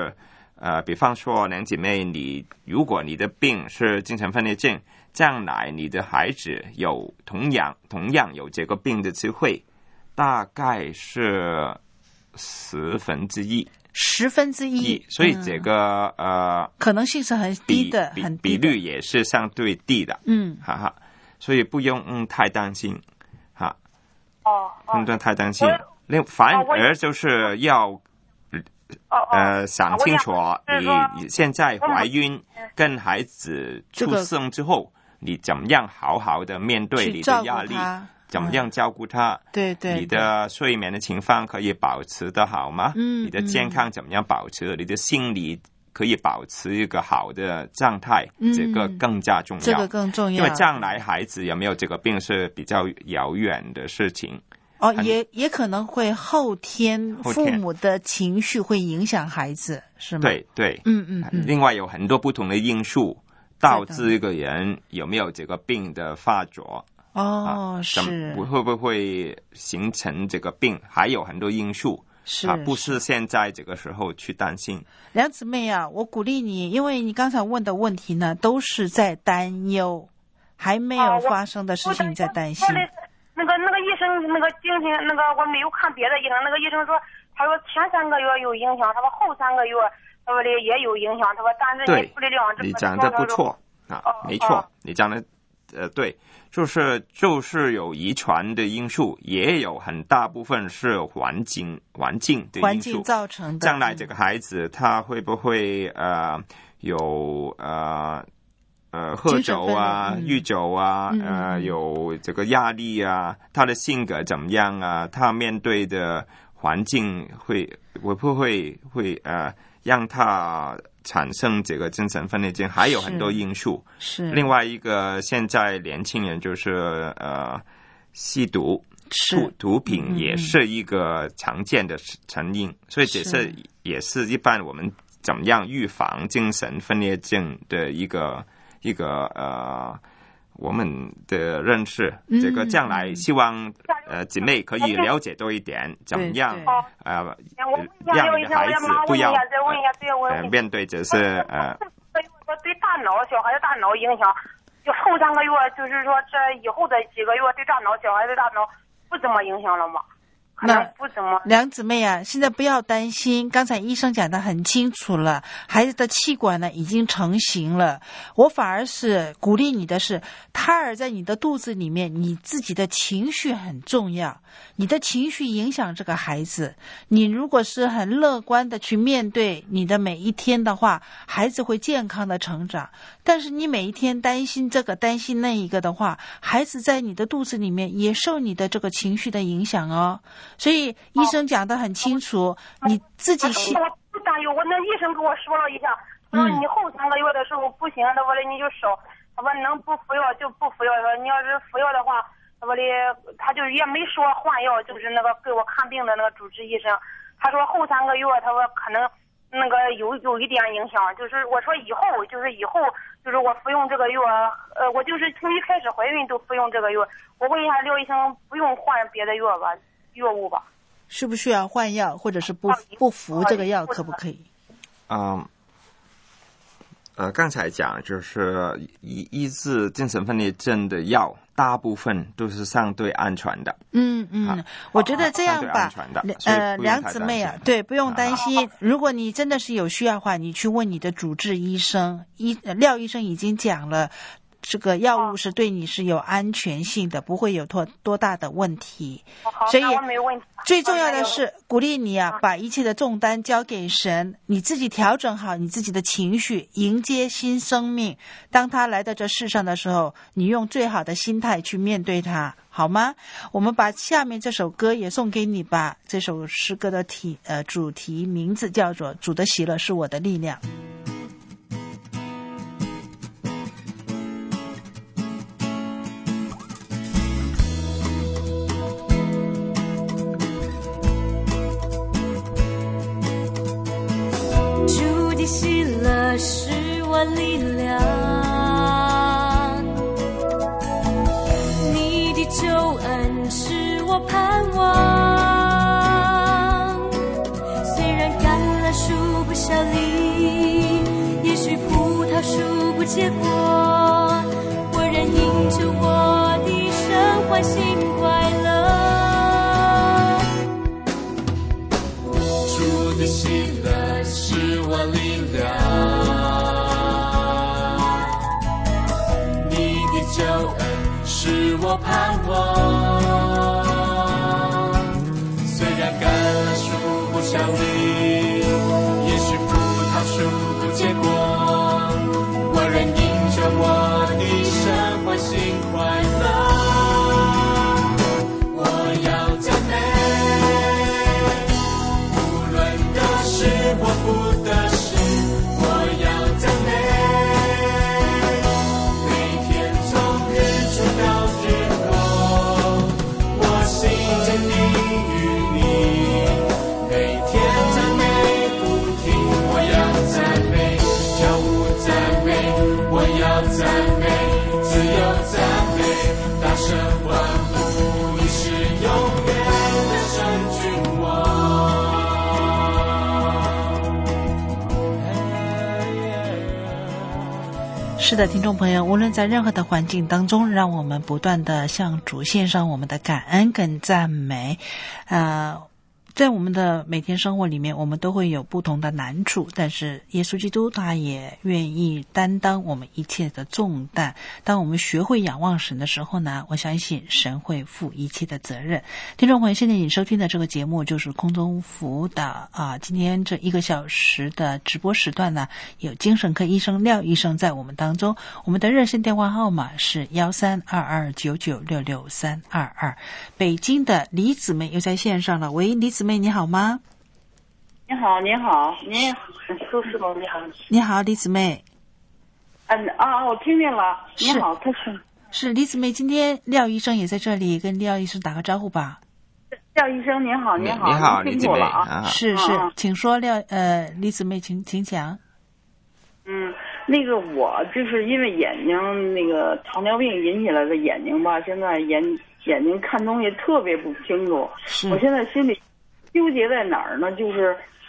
Speaker 4: 呃，比方说梁姐妹，你如果你的病是精神分裂症，将来你的孩子有同样同样有这个病的机会，大概是十分之一，
Speaker 2: 十分之一，
Speaker 4: 所以这个、嗯、呃
Speaker 2: 可能性是很低的，
Speaker 4: 比
Speaker 2: 很
Speaker 4: 低的比率也是相对低的，
Speaker 2: 嗯，
Speaker 4: 哈哈，所以不用、嗯、太担心，哈，
Speaker 8: 哦，
Speaker 4: 不用太担心。另反而就是要，呃，想清楚你现在怀孕跟孩子出生之后，你怎么样好好的面对你的压力，怎么样照顾他？
Speaker 2: 对对，
Speaker 4: 你的睡眠的情况可以保持得好吗？嗯，你的健康怎么样保持？你的心理可以保持一个好的状态，这个更加重要。
Speaker 2: 这个更重要，
Speaker 4: 因为将来孩子有没有这个病是比较遥远的事情。
Speaker 2: 哦，也也可能会后天父母的情绪会影响孩子，是吗？
Speaker 4: 对对，
Speaker 2: 嗯嗯嗯。
Speaker 4: 另外有很多不同的因素导致一个人有没有这个病的发作。
Speaker 2: 哦，
Speaker 4: 啊、
Speaker 2: 是
Speaker 4: 会不会形成这个病？还有很多因素，
Speaker 2: 是、
Speaker 4: 啊、不是现在这个时候去担心。
Speaker 2: 梁姊妹啊，我鼓励你，因为你刚才问的问题呢，都是在担忧，还没有发生的事情在担心。
Speaker 8: 那个那个医生那个精神那个我没有看别的医生，那个医生说，他说前三个月有影响，他说后三个月他说的也有影响，他说但是你负力量这
Speaker 4: 你讲的不错啊，
Speaker 8: 哦、
Speaker 4: 没错，哦、你讲的呃对，就是就是有遗传的因素，也有很大部分是环境环境的因素
Speaker 2: 环境造成的。
Speaker 4: 将来这个孩子他会不会呃有呃。呃，喝酒啊，酗、嗯、酒啊，嗯、呃，有这个压力啊，他的性格怎么样啊？他面对的环境会会不会会呃让他产生这个精神分裂症？还有很多因素。
Speaker 2: 是。
Speaker 4: 另外一个，现在年轻人就是呃吸毒，毒毒品也是一个常见的成因，嗯、所以这是也是一般我们怎么样预防精神分裂症的一个。一个呃，我们的认识，嗯、这个将来希望呃姐妹可以了解多一点，怎么样呃让你的孩子不要呃面对这是呃。
Speaker 8: 对大脑小孩的大脑影响， 就后三个月，就是说这以后的几个月对大脑小孩子大脑不怎么影响了吗？可能不怎么。
Speaker 2: 梁姊妹啊，现在不要担心，刚才医生讲得很清楚了，孩子的气管呢已经成型了。我反而是鼓励你的是，胎儿在你的肚子里面，你自己的情绪很重要，你的情绪影响这个孩子。你如果是很乐观的去面对你的每一天的话，孩子会健康的成长。但是你每一天担心这个担心那一个的话，孩子在你的肚子里面也受你的这个情绪的影响哦。所以医生讲得很清楚，哦、你自己
Speaker 8: 心。我不担忧，我那医生跟我说了一下，说你后三个月的时候不行，他说的你就少，他说能不服药就不服药，说你要是服药的话，他说的他就也没说换药，就是那个给我看病的那个主治医生，他说后三个月他说可能那个有有一点影响，就是我说以后就是以后就是我服用这个药，呃，我就是从一开始怀孕都服用这个药，我问一下廖医生，不用换别的药吧？药物吧，
Speaker 2: 是不是需要换药，或者是不不服这个药，可不可以？
Speaker 4: 嗯，呃，刚才讲就是医医治精神分裂症的药，大部分都是相对安全的。
Speaker 2: 嗯嗯、啊，我觉得这样吧，呃，梁姊妹啊，对，不用担心。啊、如果你真的是有需要的话，你去问你的主治医生，医廖医生已经讲了。这个药物是对你是有安全性的，不会有多多大的问题。所以最重要的是鼓励你啊，把一切的重担交给神，你自己调整好你自己的情绪，迎接新生命。当他来到这世上的时候，你用最好的心态去面对他，好吗？我们把下面这首歌也送给你吧。这首诗歌的题呃主题名字叫做《主的喜乐是我的力量》。
Speaker 9: 喜乐是我力量，你的救恩是我盼望。虽然橄榄树不效力，也许葡萄树不结果，我仍因着我的神欢欣快乐。主的喜乐是我力量，你的救恩是我盼望。虽然橄榄树不效力，也许葡萄树不结果，我仍因着我的神欢欣快乐。我要赞美，无论得失或不得失，我要赞美。每天从日出到日落，我心坚定于你。每天赞美不停，我要赞美，跳舞赞美，我要赞美，自由赞美，大声欢呼，你是永远的圣君王。
Speaker 2: 是的，听众朋友，无论在任何的环境当中，让我们不断的向主献上我们的感恩跟赞美。呃在我们的每天生活里面，我们都会有不同的难处，但是耶稣基督他也愿意担当我们一切的重担。当我们学会仰望神的时候呢，我相信神会负一切的责任。听众朋友，现在你收听的这个节目就是空中辅导啊，今天这一个小时的直播时段呢，有精神科医生廖医生在我们当中。我们的热线电话号码是一三二二九九六六三二二。北京的李姊妹又在线上了，喂，李姊妹你好吗？
Speaker 10: 你好，你好，你苏师傅你好。
Speaker 2: 你好，李姊妹。
Speaker 10: 嗯啊，我听见了。你好，他是
Speaker 2: 是李姊妹，今天廖医生也在这里，跟廖医生打个招呼吧。
Speaker 10: 廖医生您好，您好，
Speaker 4: 你好，李姊妹
Speaker 10: 啊，
Speaker 2: 是是，嗯、请说廖呃李姊妹，请请讲。
Speaker 10: 嗯，那个我就是因为眼睛那个糖尿病引起来的眼睛吧，现在眼眼睛看东西特别不清楚。我现在心里纠结在哪儿呢？就是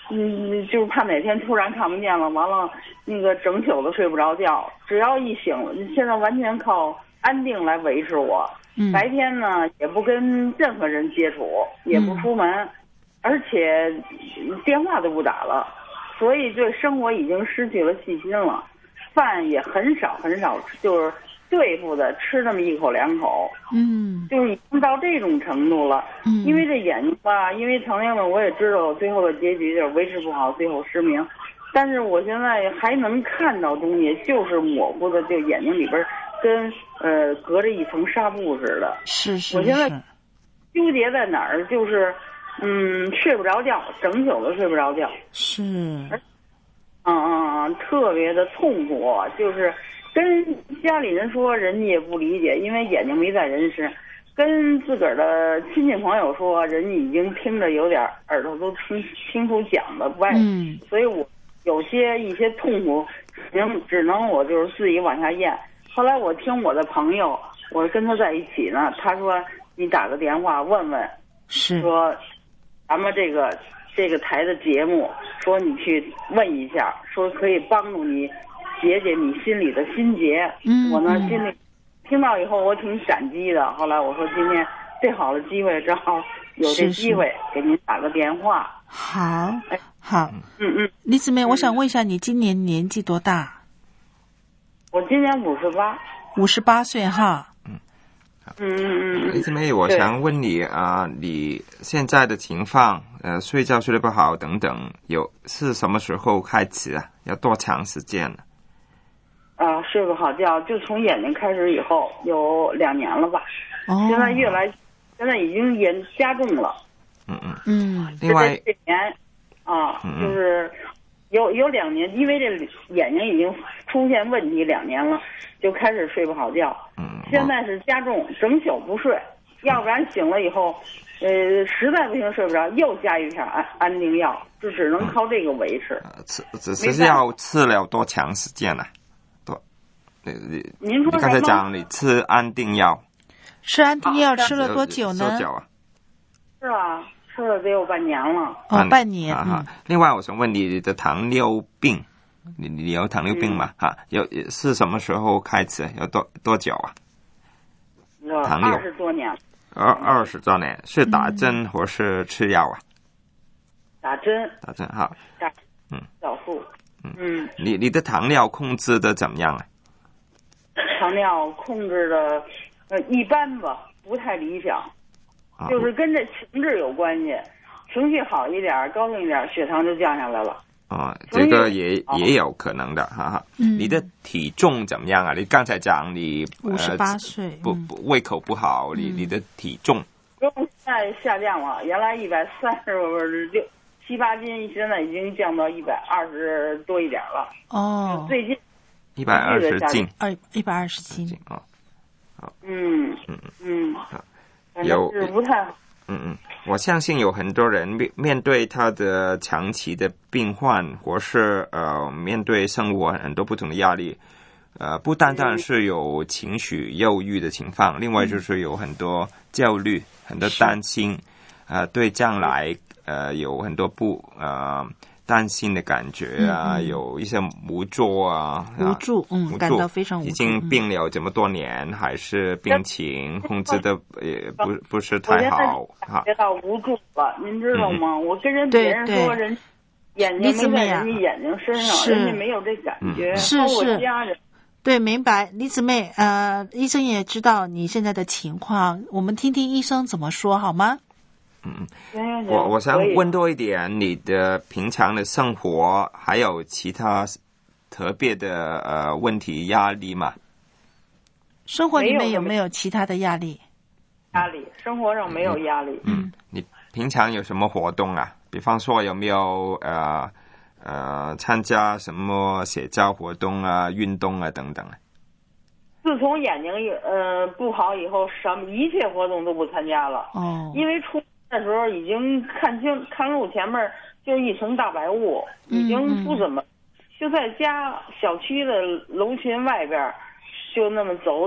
Speaker 10: 嗯，就是怕哪天突然看不见了，完了那个整宿的睡不着觉，只要一醒，现在完全靠安定来维持我。
Speaker 2: 嗯，
Speaker 10: 白天呢也不跟任何人接触，也不出门，嗯、而且电话都不打了，所以对生活已经失去了信心了，饭也很少很少，就是对付的吃那么一口两口，
Speaker 2: 嗯，
Speaker 10: 就是已经到这种程度了。
Speaker 2: 嗯，
Speaker 10: 因为这眼睛吧，因为糖尿病我也知道最后的结局就是维持不好，最后失明。但是我现在还能看到东西，就是模糊的，就眼睛里边跟呃隔着一层纱布似的。
Speaker 2: 是是是。
Speaker 10: 我现在纠结在哪儿，就是嗯睡不着觉，整宿的睡不着觉。
Speaker 2: 是。
Speaker 10: 嗯嗯嗯，特别的痛苦，就是跟家里人说，人家也不理解，因为眼睛没在人身。跟自个儿的亲戚朋友说，人家已经听着有点耳朵都听清楚讲的外，
Speaker 2: 嗯，
Speaker 10: 所以我有些一些痛苦，只能只能我就是自己往下咽。后来我听我的朋友，我跟他在一起呢，他说你打个电话问问，
Speaker 2: 是
Speaker 10: 说咱们这个这个台的节目，说你去问一下，说可以帮助你解解你心里的心结。
Speaker 2: 嗯，
Speaker 10: 我呢心里。听到以后我挺感激的，后来我说今天最好的机会，正好有这机会给您打个电话。
Speaker 2: 好，好，
Speaker 10: 嗯嗯，
Speaker 2: 李姊妹，我想问一下，你今年年纪多大？
Speaker 10: 我今年五十八，
Speaker 2: 五十八岁哈。
Speaker 4: 嗯，
Speaker 10: 嗯嗯嗯。
Speaker 4: 李姊妹，我想问你啊、呃，你现在的情况，呃，睡觉睡得不好等等，有是什么时候开始啊？要多长时间呢？
Speaker 10: 啊，睡不好觉，就从眼睛开始以后有两年了吧。
Speaker 2: 哦。
Speaker 10: 现在越来，现在已经严加重了。
Speaker 4: 嗯嗯
Speaker 2: 嗯。
Speaker 4: 另外，
Speaker 10: 这年啊，
Speaker 4: 嗯
Speaker 10: 就是有有两年，因为这眼睛已经出现问题两年了，就开始睡不好觉。
Speaker 4: 嗯。
Speaker 10: 现在是加重，整宿不睡，要不然醒了以后，呃，实在不行睡不着，又加一片安安定药，就只能靠这个维持。
Speaker 4: 嗯、吃只是要治疗多长时间呢、啊？
Speaker 10: 您说
Speaker 4: 你刚才讲你吃安定药，
Speaker 2: 吃安定药吃了多久呢？
Speaker 4: 多久啊？
Speaker 10: 是啊，吃了得有半年了。
Speaker 2: 哦，半年。
Speaker 4: 啊、嗯、另外，我想问你，你的糖尿病，你你有糖尿病吗？哈、嗯，有是什么时候开始？有多多久啊？糖尿
Speaker 10: 二十多年。
Speaker 4: 二二十多年，是打针或是吃药啊？
Speaker 10: 打针。
Speaker 4: 打针哈。
Speaker 10: 打。
Speaker 4: 嗯。
Speaker 10: 小数。
Speaker 4: 嗯。
Speaker 10: 嗯。
Speaker 4: 你你的糖尿控制的怎么样啊？
Speaker 10: 糖尿控制的呃一般吧，不太理想，
Speaker 4: 啊、
Speaker 10: 就是跟这情志有关系，情绪好一点，高兴一点，血糖就降下来了。
Speaker 4: 啊，这个也也有可能的，哈哈。
Speaker 2: 嗯。
Speaker 4: 你的体重怎么样啊？你刚才讲你
Speaker 2: 五十八岁，
Speaker 4: 不不胃口不好，你、嗯、你的体重？
Speaker 10: 体重现在下降了，原来一百三十六七八斤，现在已经降到一百二十多一点了。
Speaker 2: 哦。
Speaker 10: 最近。
Speaker 4: 一百二十斤，
Speaker 2: 二一百二十斤
Speaker 4: 啊，好，
Speaker 10: 嗯
Speaker 4: 嗯
Speaker 10: 嗯，
Speaker 4: 有
Speaker 10: 是不太好。
Speaker 4: 嗯嗯，我相信有很多人面面对他的长期的病患，或是呃面对生活很多不同的压力，呃，不单单是有情绪忧郁的情况，嗯、另外就是有很多焦虑、很多担心，呃，对将来呃有很多不呃。担心的感觉啊，嗯、有一些无助啊，
Speaker 2: 无助，嗯，感到非常无助。
Speaker 4: 已经病了这么多年，嗯、还是病情控制的也不不是太好
Speaker 10: 哈。感觉到无助了，您知道吗？嗯、我跟人别人说人眼睛没在人家眼睛身上，人家没有这感觉，
Speaker 2: 是是。
Speaker 10: 家人
Speaker 2: 对，明白，李姊妹，呃，医生也知道你现在的情况，我们听听医生怎么说好吗？
Speaker 4: 嗯，我我想问多一点，你的平常的生活还有其他特别的呃问题压力吗？
Speaker 2: 生活里面有没有其他的压力？
Speaker 10: 压力，生活上没有压力。
Speaker 4: 嗯，你平常有什么活动啊？比方说有没有呃呃参加什么社交活动啊、运动啊等等啊？
Speaker 10: 自从眼睛呃不好以后，什么一切活动都不参加了。
Speaker 2: 哦，
Speaker 10: 因为出那时候已经看清看路前面就一层大白雾，
Speaker 2: 嗯、
Speaker 10: 已经不怎么，就在家小区的楼群外边就那么走走，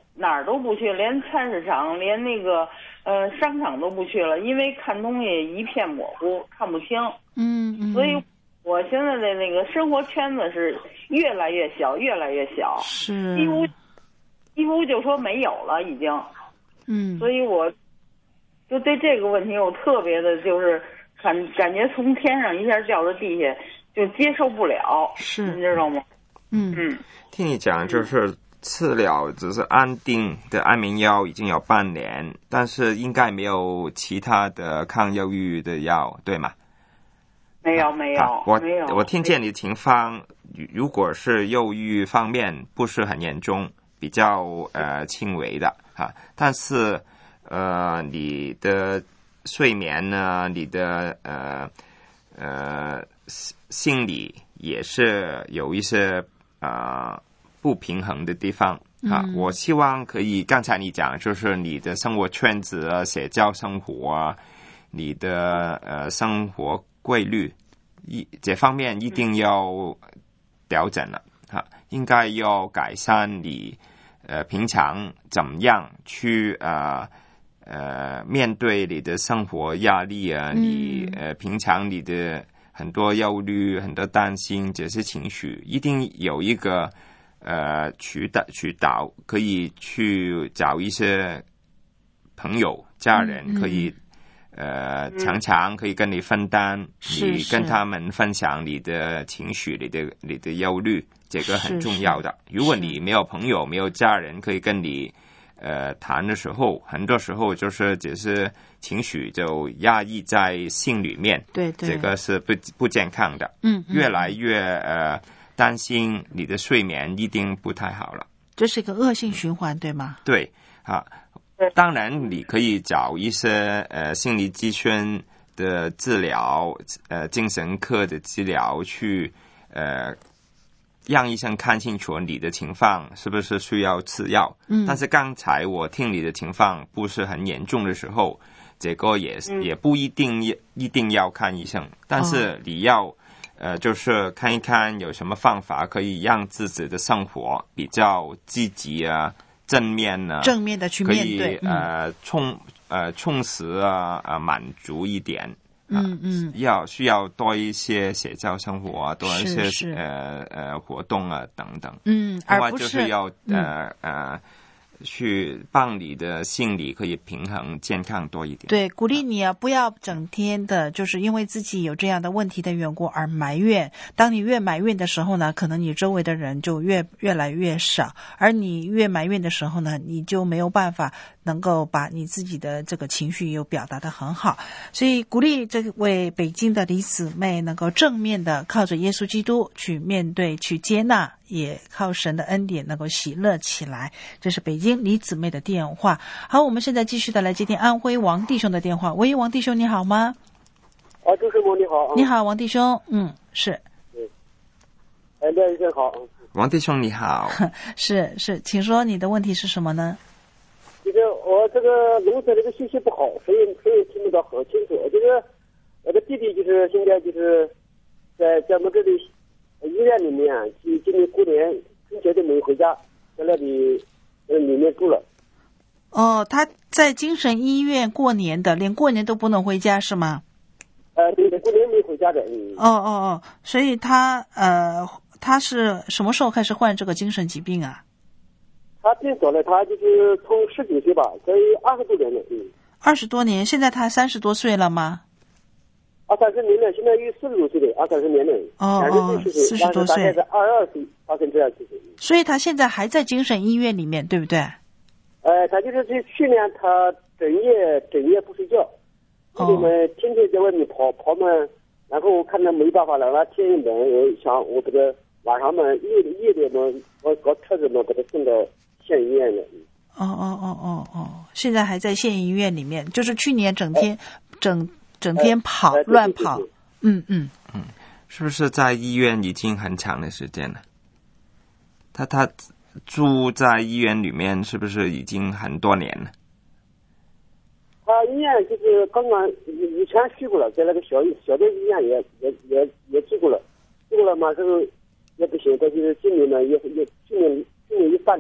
Speaker 10: 哪儿都不去，连菜市场，连那个呃商场都不去了，因为看东西一片模糊，看不清。
Speaker 2: 嗯嗯。
Speaker 10: 所以我现在的那个生活圈子是越来越小，越来越小，
Speaker 2: 是
Speaker 10: 几乎几乎就说没有了，已经。
Speaker 2: 嗯。
Speaker 10: 所以我就对这个问题，我特别的就是感感觉从天上一下掉到地下，就接受不了，
Speaker 2: 是，
Speaker 10: 你知道吗？
Speaker 2: 嗯
Speaker 10: 嗯。
Speaker 4: 听你讲，就是治疗只是安定的安眠药已经有半年，但是应该没有其他的抗忧郁的药，对吗？
Speaker 10: 没有没有、
Speaker 4: 啊、我
Speaker 10: 没有。
Speaker 4: 我听见你的情况，如果是忧郁方面不是很严重，比较呃轻微的啊，但是呃你的睡眠呢，你的呃呃心理也是有一些呃不平衡的地方啊。
Speaker 2: 嗯、
Speaker 4: 我希望可以，刚才你讲就是你的生活圈子啊、社交生活啊，你的呃生活规律，一这方面一定要调整了哈，应该要改善你呃平常怎么样去呃呃面对你的生活压力啊，
Speaker 2: 嗯、
Speaker 4: 你呃平常你的很多忧虑、很多担心这些情绪，一定有一个呃渠道渠道可以去找一些朋友、家人可以。
Speaker 2: 嗯
Speaker 4: 呃，常常可以跟你分担，
Speaker 2: 是
Speaker 4: 你跟他们分享你的情绪、你的你的忧虑，这个很重要的。如果你没有朋友、没有家人可以跟你呃谈的时候，很多时候就是只是情绪就压抑在心里面，
Speaker 2: 对对，
Speaker 4: 这个是不不健康的。
Speaker 2: 嗯，嗯
Speaker 4: 越来越呃担心你的睡眠一定不太好了，
Speaker 2: 这是一个恶性循环，对吗？
Speaker 4: 对啊。当然，你可以找一些呃心理咨询的治疗，呃精神科的治疗去呃让医生看清楚你的情况是不是需要吃药。
Speaker 2: 嗯。
Speaker 4: 但是刚才我听你的情况不是很严重的时候，这个也、嗯、也不一定一定要看医生，但是你要、哦、呃就是看一看有什么方法可以让自己的生活比较积极啊。正面呢，
Speaker 2: 正面的去面对，
Speaker 4: 可以呃充呃充实啊啊满足一点，
Speaker 2: 嗯嗯，
Speaker 4: 要需要多一些社交生活啊，多一些
Speaker 2: 是是
Speaker 4: 呃呃活动啊等等，
Speaker 2: 嗯，
Speaker 4: 而不是就是要、
Speaker 2: 嗯、
Speaker 4: 呃呃去帮你的心理可以平衡健康多一点。
Speaker 2: 对，鼓励你啊，不要整天的就是因为自己有这样的问题的缘故而埋怨。当你越埋怨的时候呢，可能你周围的人就越越来越少，而你越埋怨的时候呢，你就没有办法能够把你自己的这个情绪又表达得很好。所以鼓励这位北京的李姊妹能够正面的靠着耶稣基督去面对、去接纳，也靠神的恩典能够喜乐起来。这是北京李姊妹的电话。好，我们现在继续的来接听安徽王弟兄的电话。喂，王弟兄你好吗？
Speaker 11: 啊，朱师傅你好。
Speaker 2: 你好，王弟兄。嗯，是。
Speaker 11: 嗯。哎，廖医生好。
Speaker 4: 王弟兄你好。
Speaker 2: 是是，请说你的问题是什么呢？
Speaker 11: 这个我这个农村这个信息不好，所以所以听不到很清楚。就是我的弟弟就是现在就是在咱们这里医院里面，今今年过年春节都没回家，在那里呃里面住了。
Speaker 2: 哦，他在精神医院过年的，连过年都不能回家是吗？
Speaker 11: 呃，对，过年没回家的。嗯。
Speaker 2: 哦哦哦，所以他呃，他是什么时候开始患这个精神疾病啊？
Speaker 11: 他挺早了，他就是从十九岁吧，所以二十多年了。嗯。
Speaker 2: 二十多年，现在他三十多岁了吗？
Speaker 11: 二三十年了，现在有四十多岁了，二三十年了。
Speaker 2: 哦哦，四十多岁。
Speaker 11: 大概是二十二岁发生这样事情。
Speaker 2: 所以他现在还在精神医院里面，对不对？
Speaker 11: 呃，他就是去去年他整夜整夜不睡觉，我们天天在外面跑跑嘛，然后看他没办法了，他天一冷，我想我给他晚上嘛夜夜里嘛，我搞车子嘛，给他送到县医院了。
Speaker 2: 哦哦哦哦哦，现在还在县医院里面，就是去年整天、呃、整整天跑、呃、乱跑，对对对嗯嗯
Speaker 4: 嗯，是不是在医院已经很长的时间了？他他住在医院里面是不是已经很多年了？
Speaker 11: 他医院就是刚刚以前去过了，在那个小小的医院也也也也去过了，去过了嘛，这个也不行，但是今年呢也也去年去年也犯了。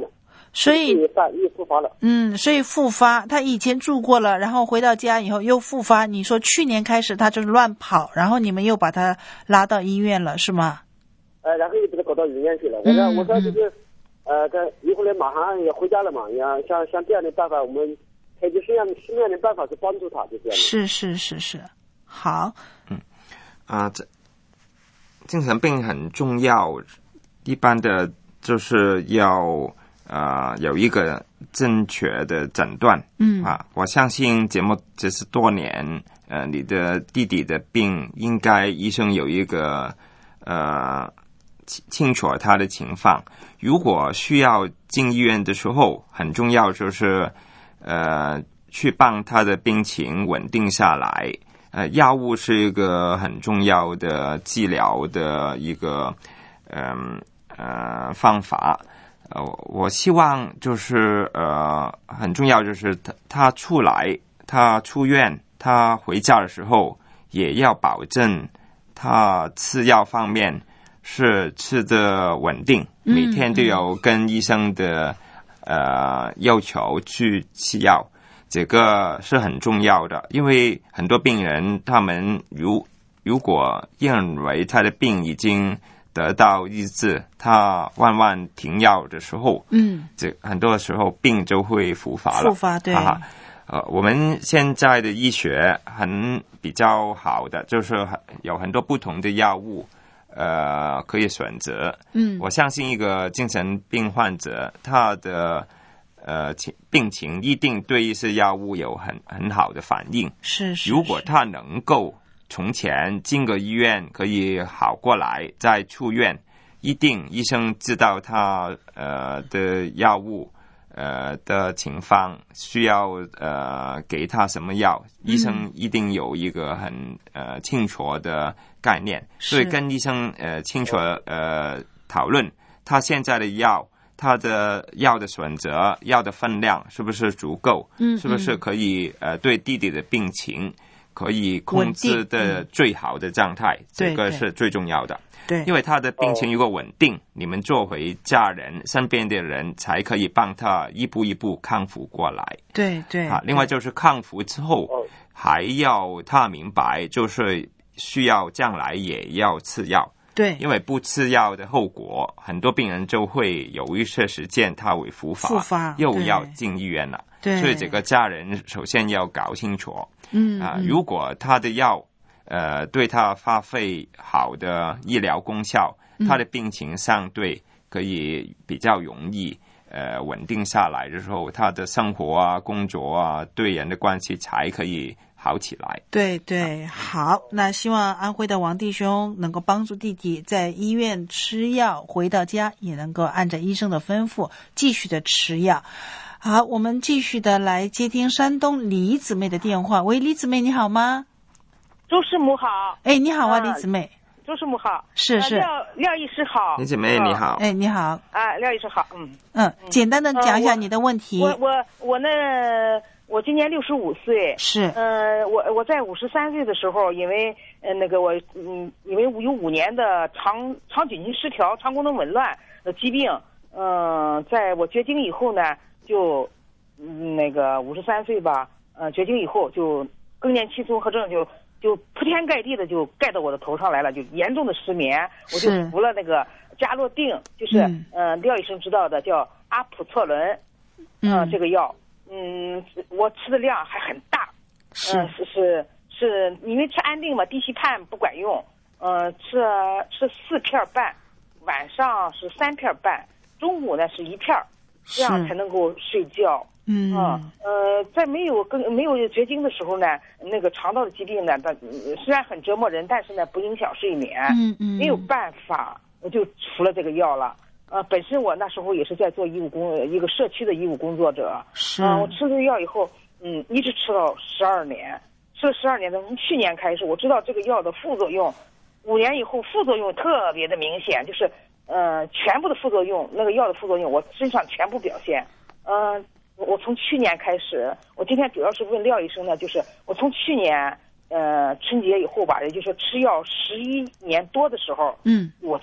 Speaker 2: 所以
Speaker 11: 又犯又复发了。
Speaker 2: 嗯，所以复发，他以前住过了，然后回到家以后又复发。你说去年开始他就是乱跑，然后你们又把他拉到医院了，是吗？
Speaker 11: 呃，然后又把他搞到医院去了。我说、
Speaker 2: 嗯、
Speaker 11: 我说就是，呃，这一会儿呢马上要回家了嘛，像像像这样的办法，我们采取什么样的什么样的办法去帮助他，就这样。
Speaker 2: 是是是是，好。
Speaker 4: 嗯啊，这精神病很重要，一般的就是要。呃，有一个正确的诊断，
Speaker 2: 嗯
Speaker 4: 啊，我相信节目这是多年，呃，你的弟弟的病应该医生有一个呃清楚他的情况。如果需要进医院的时候，很重要就是呃去帮他的病情稳定下来。呃，药物是一个很重要的治疗的一个嗯 呃, 呃方法。呃，我希望就是呃，很重要就是他他出来，他出院，他回家的时候，也要保证他吃药方面是吃的稳定，
Speaker 2: 嗯、
Speaker 4: 每天都有跟医生的呃要求去吃药，这个是很重要的，因为很多病人他们如如果认为他的病已经得到医治，他万万停药的时候，
Speaker 2: 嗯，
Speaker 4: 这很多时候病就会复发了。
Speaker 2: 复发，对。
Speaker 4: 啊，呃，我们现在的医学很比较好的，就是有很多不同的药物，呃，可以选择。
Speaker 2: 嗯，
Speaker 4: 我相信一个精神病患者，他的呃病情一定对一些药物有很很好的反应。
Speaker 2: 是是。
Speaker 4: 如果他能够从前进个医院可以好过来，再出院，一定医生知道他呃的药物呃的情况，需要呃给他什么药，医生一定有一个很呃清楚的概念，所以跟医生呃清楚呃讨论他现在的药，他的药的选择，药的分量是不是足够，
Speaker 2: 嗯，
Speaker 4: 是不是可以呃对弟弟的病情可以控制的最好的状态，嗯，这个是最重要的。
Speaker 2: 对，
Speaker 4: 因为他的病情如果稳定，哦，你们作为家人身边的人才可以帮他一步一步康复过来。
Speaker 2: 对对
Speaker 4: 啊，另外就是康复之后，还要他明白，就是需要将来也要吃药。
Speaker 2: 对，
Speaker 4: 因为不吃药的后果，很多病人就会有一些时间他会复发，
Speaker 2: 复发
Speaker 4: 又要进医院了。
Speaker 2: 对，
Speaker 4: 所以这个家人首先要搞清楚。
Speaker 2: 嗯
Speaker 4: 啊，如果他的药呃对他发挥好的医疗功效，
Speaker 2: 嗯，
Speaker 4: 他的病情相对可以比较容易呃稳定下来的时候，他的生活啊、工作啊、对人的关系才可以好起来。
Speaker 2: 对对，好，那希望安徽的王弟兄能够帮助弟弟在医院吃药，回到家也能够按照医生的吩咐继续的吃药。好，我们继续的来接听山东李姊妹的电话。喂，李姊妹你好吗？
Speaker 12: 周师母好。
Speaker 2: 哎，你好啊，
Speaker 12: 呃、
Speaker 2: 李姊妹。
Speaker 12: 周师母好。
Speaker 2: 是是。
Speaker 12: 呃、廖廖医师好。
Speaker 4: 李姊妹你好。
Speaker 2: 哎，你好。
Speaker 12: 啊，廖医师好。嗯
Speaker 2: 嗯，简单的讲一下你的问题。
Speaker 12: 呃、我我我呢，我今年六十五岁。
Speaker 2: 是。
Speaker 12: 呃，我我在五十三岁的时候，因为呃那个我嗯，因为有五年的肠肠菌群失调、肠功能紊乱的疾病，嗯、呃，在我绝经以后呢。就嗯那个五十三岁吧，呃，绝经以后就更年期综合症就就铺天盖地的就盖到我的头上来了，就严重的失眠，我就服了那个加洛定，就是嗯、呃、廖医生知道的叫阿普唑仑，嗯、呃、这个药，嗯我吃的量还很大，嗯、呃、是是是因为吃安定嘛，地西泮不管用，呃吃吃四片半，晚上是三片半，中午呢是一片。这样才能够睡觉。
Speaker 2: 嗯
Speaker 12: 啊呃，在没有跟没有绝经的时候呢，那个肠道的疾病呢，它虽然很折磨人，但是呢不影响睡眠。
Speaker 2: 嗯嗯。
Speaker 12: 没有办法，我就服了这个药了。呃，本身我那时候也是在做医务工，一个社区的医务工作者。
Speaker 2: 是。
Speaker 12: 啊、呃，我吃这个药以后，嗯，一直吃到十二年，吃了十二年的，从去年开始，我知道这个药的副作用，五年以后副作用特别的明显，就是。呃，全部的副作用，那个药的副作用，我身上全部表现。呃，我从去年开始，我今天主要是问廖医生呢，就是我从去年呃春节以后吧，也就是说吃药十一年多的时候，
Speaker 2: 嗯，
Speaker 12: 我就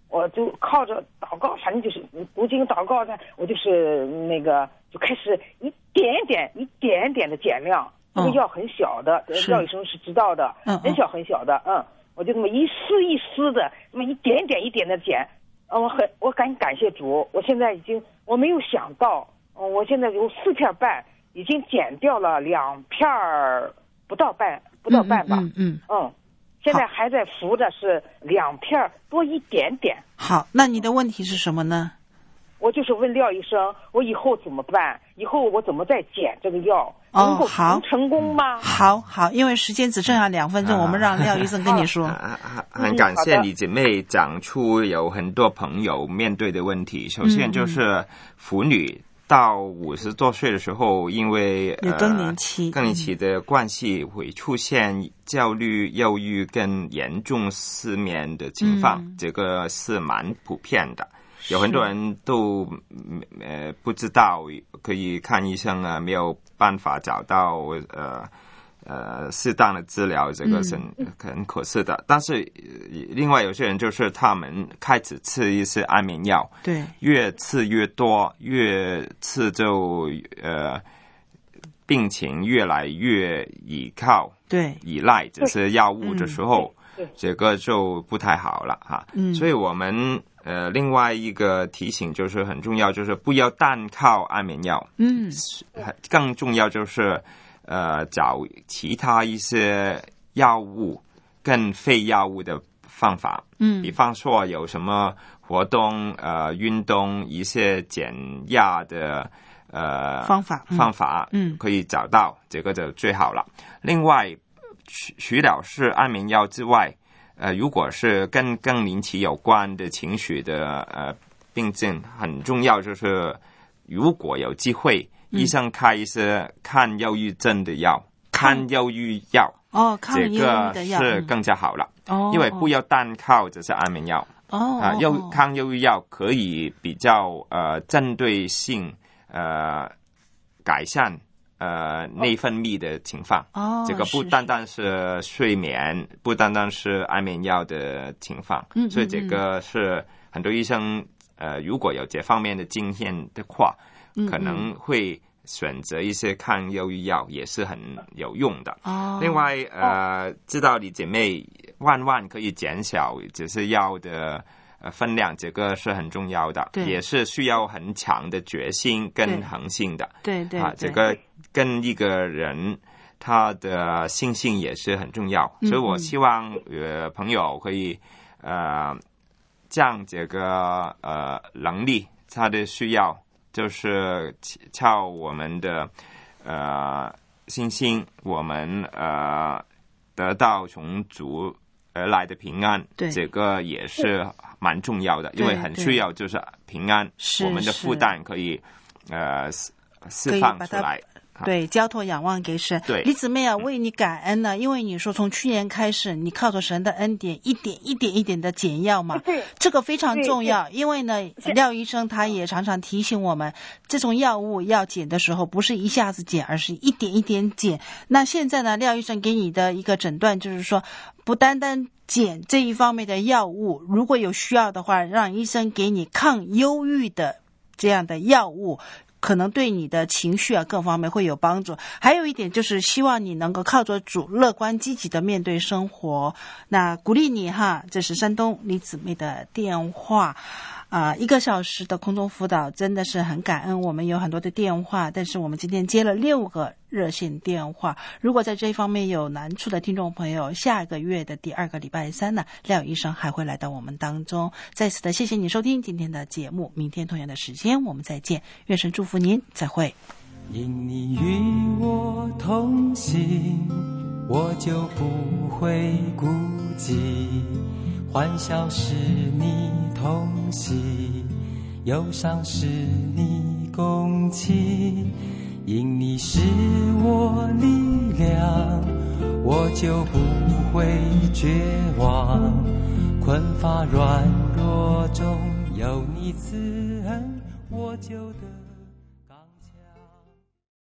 Speaker 12: 我就靠着祷告，反正就是读经祷告呢，我就是那个就开始一点点一点点的减量。这个药很小的，廖医生是知道的，
Speaker 2: 嗯、
Speaker 12: 很小很小的，嗯，我就这么一丝一丝的，这么一点点一点的减，呃，我很我感感谢主，我现在已经我没有想到，嗯，我现在有四片半，已经减掉了两片儿，不到半不到半吧，
Speaker 2: 嗯嗯
Speaker 12: 嗯, 嗯，现在还在服的是两片多一点点。
Speaker 2: 好，那你的问题是什么呢？
Speaker 12: 我就是问廖医生，我以后怎么办？以后我怎么再减这个药？
Speaker 2: 哦，
Speaker 12: 能够
Speaker 2: 好
Speaker 12: 成功吗？
Speaker 2: 好好，因为时间只剩下两分钟，
Speaker 4: 啊、
Speaker 2: 我们让廖医生跟你说。
Speaker 4: 啊啊、很感谢李姐妹讲出有很多朋友面对的问题。首先就是妇女到五十多岁的时候，因为
Speaker 2: 有更年期、
Speaker 4: 呃、更年期的关系，会出现焦虑、忧郁跟严重失眠的情况，嗯、这个是蛮普遍的。有很多人都呃不知道可以看医生啊，没有办法找到呃呃适当的治疗，这个是很可惜的。嗯、但是另外有些人就是他们开始吃一些安眠药，
Speaker 2: 对，
Speaker 4: 越吃越多，越吃就呃病情越来越依靠，
Speaker 2: 对，
Speaker 4: 依赖这些药物的时候，嗯、这个就不太好了哈。嗯，所以我们。呃，另外一个提醒就是很重要，就是不要单靠安眠药。
Speaker 2: 嗯，
Speaker 4: 更重要就是呃找其他一些药物跟非药物的方法。
Speaker 2: 嗯，
Speaker 4: 比方说有什么活动、呃运动、一些减压的呃
Speaker 2: 方法、
Speaker 4: 嗯、方法，
Speaker 2: 嗯，
Speaker 4: 可以找到，这个就最好了。另外，除了是安眠药之外。呃，如果是跟更年期有关的情绪的呃病症，很重要就是如果有机会，
Speaker 2: 嗯、
Speaker 4: 医生开一些抗忧郁症的药，抗忧郁药
Speaker 2: 哦，抗忧郁的药
Speaker 4: 这个是更加好了，
Speaker 2: 哦，
Speaker 4: 因为不要单靠这些安眠药
Speaker 2: 哦，
Speaker 4: 啊、呃，忧抗忧郁药可以比较呃针对性呃改善。呃，内分泌的情况，
Speaker 2: 哦，
Speaker 4: 这个不单单是睡眠，不单单是安眠药的情况，
Speaker 2: 嗯，
Speaker 4: 所以这个是很多医生呃，如果有这方面的经验的话，
Speaker 2: 嗯、
Speaker 4: 可能会选择一些抗忧郁药，也是很有用的。
Speaker 2: 哦，
Speaker 4: 另外呃，知道你姐妹万万可以减少这些药的。呃，分量这个是很重要的，也是需要很强的决心跟恒心的。
Speaker 2: 对 对, 对
Speaker 4: 啊，这个跟一个人他的信心也是很重要，嗯、所以我希望呃朋友可以呃将这个呃能力，他的需要就是靠我们的呃信心，我们呃得到从主而来的平安，
Speaker 2: 对，
Speaker 4: 这个也是蛮重要的，因为很需要就是平安，我们的负担可以呃释放出来。
Speaker 2: 对，交托仰望给神。
Speaker 4: 对，
Speaker 2: 李姊妹啊，为你感恩呢，因为你说从去年开始，你靠着神的恩典，一点一点一点的减药嘛，
Speaker 12: 对，
Speaker 2: 这个非常重要。因为呢，廖医生他也常常提醒我们，这种药物要减的时候，不是一下子减，而是一点一点减。那现在呢，廖医生给你的一个诊断就是说，不单单减这一方面的药物，如果有需要的话，让医生给你抗忧郁的这样的药物。可能对你的情绪啊各方面会有帮助。还有一点就是希望你能够靠着主乐观积极的面对生活。那鼓励你哈，这是山东李姊妹的电话啊、呃，一个小时的空中辅导真的是很感恩。我们有很多的电话，但是我们今天接了六个热线电话。如果在这一方面有难处的听众朋友，下个月的第二个礼拜三呢，廖医生还会来到我们当中。再次的谢谢你收听今天的节目，明天同样的时间我们再见，愿神祝福您，再会。
Speaker 13: 因你与我同行，我就不会孤寂，欢笑是你同喜，忧伤是你共情，因你是我力量，我就不会绝望，困乏软弱中有你慈恩，我就得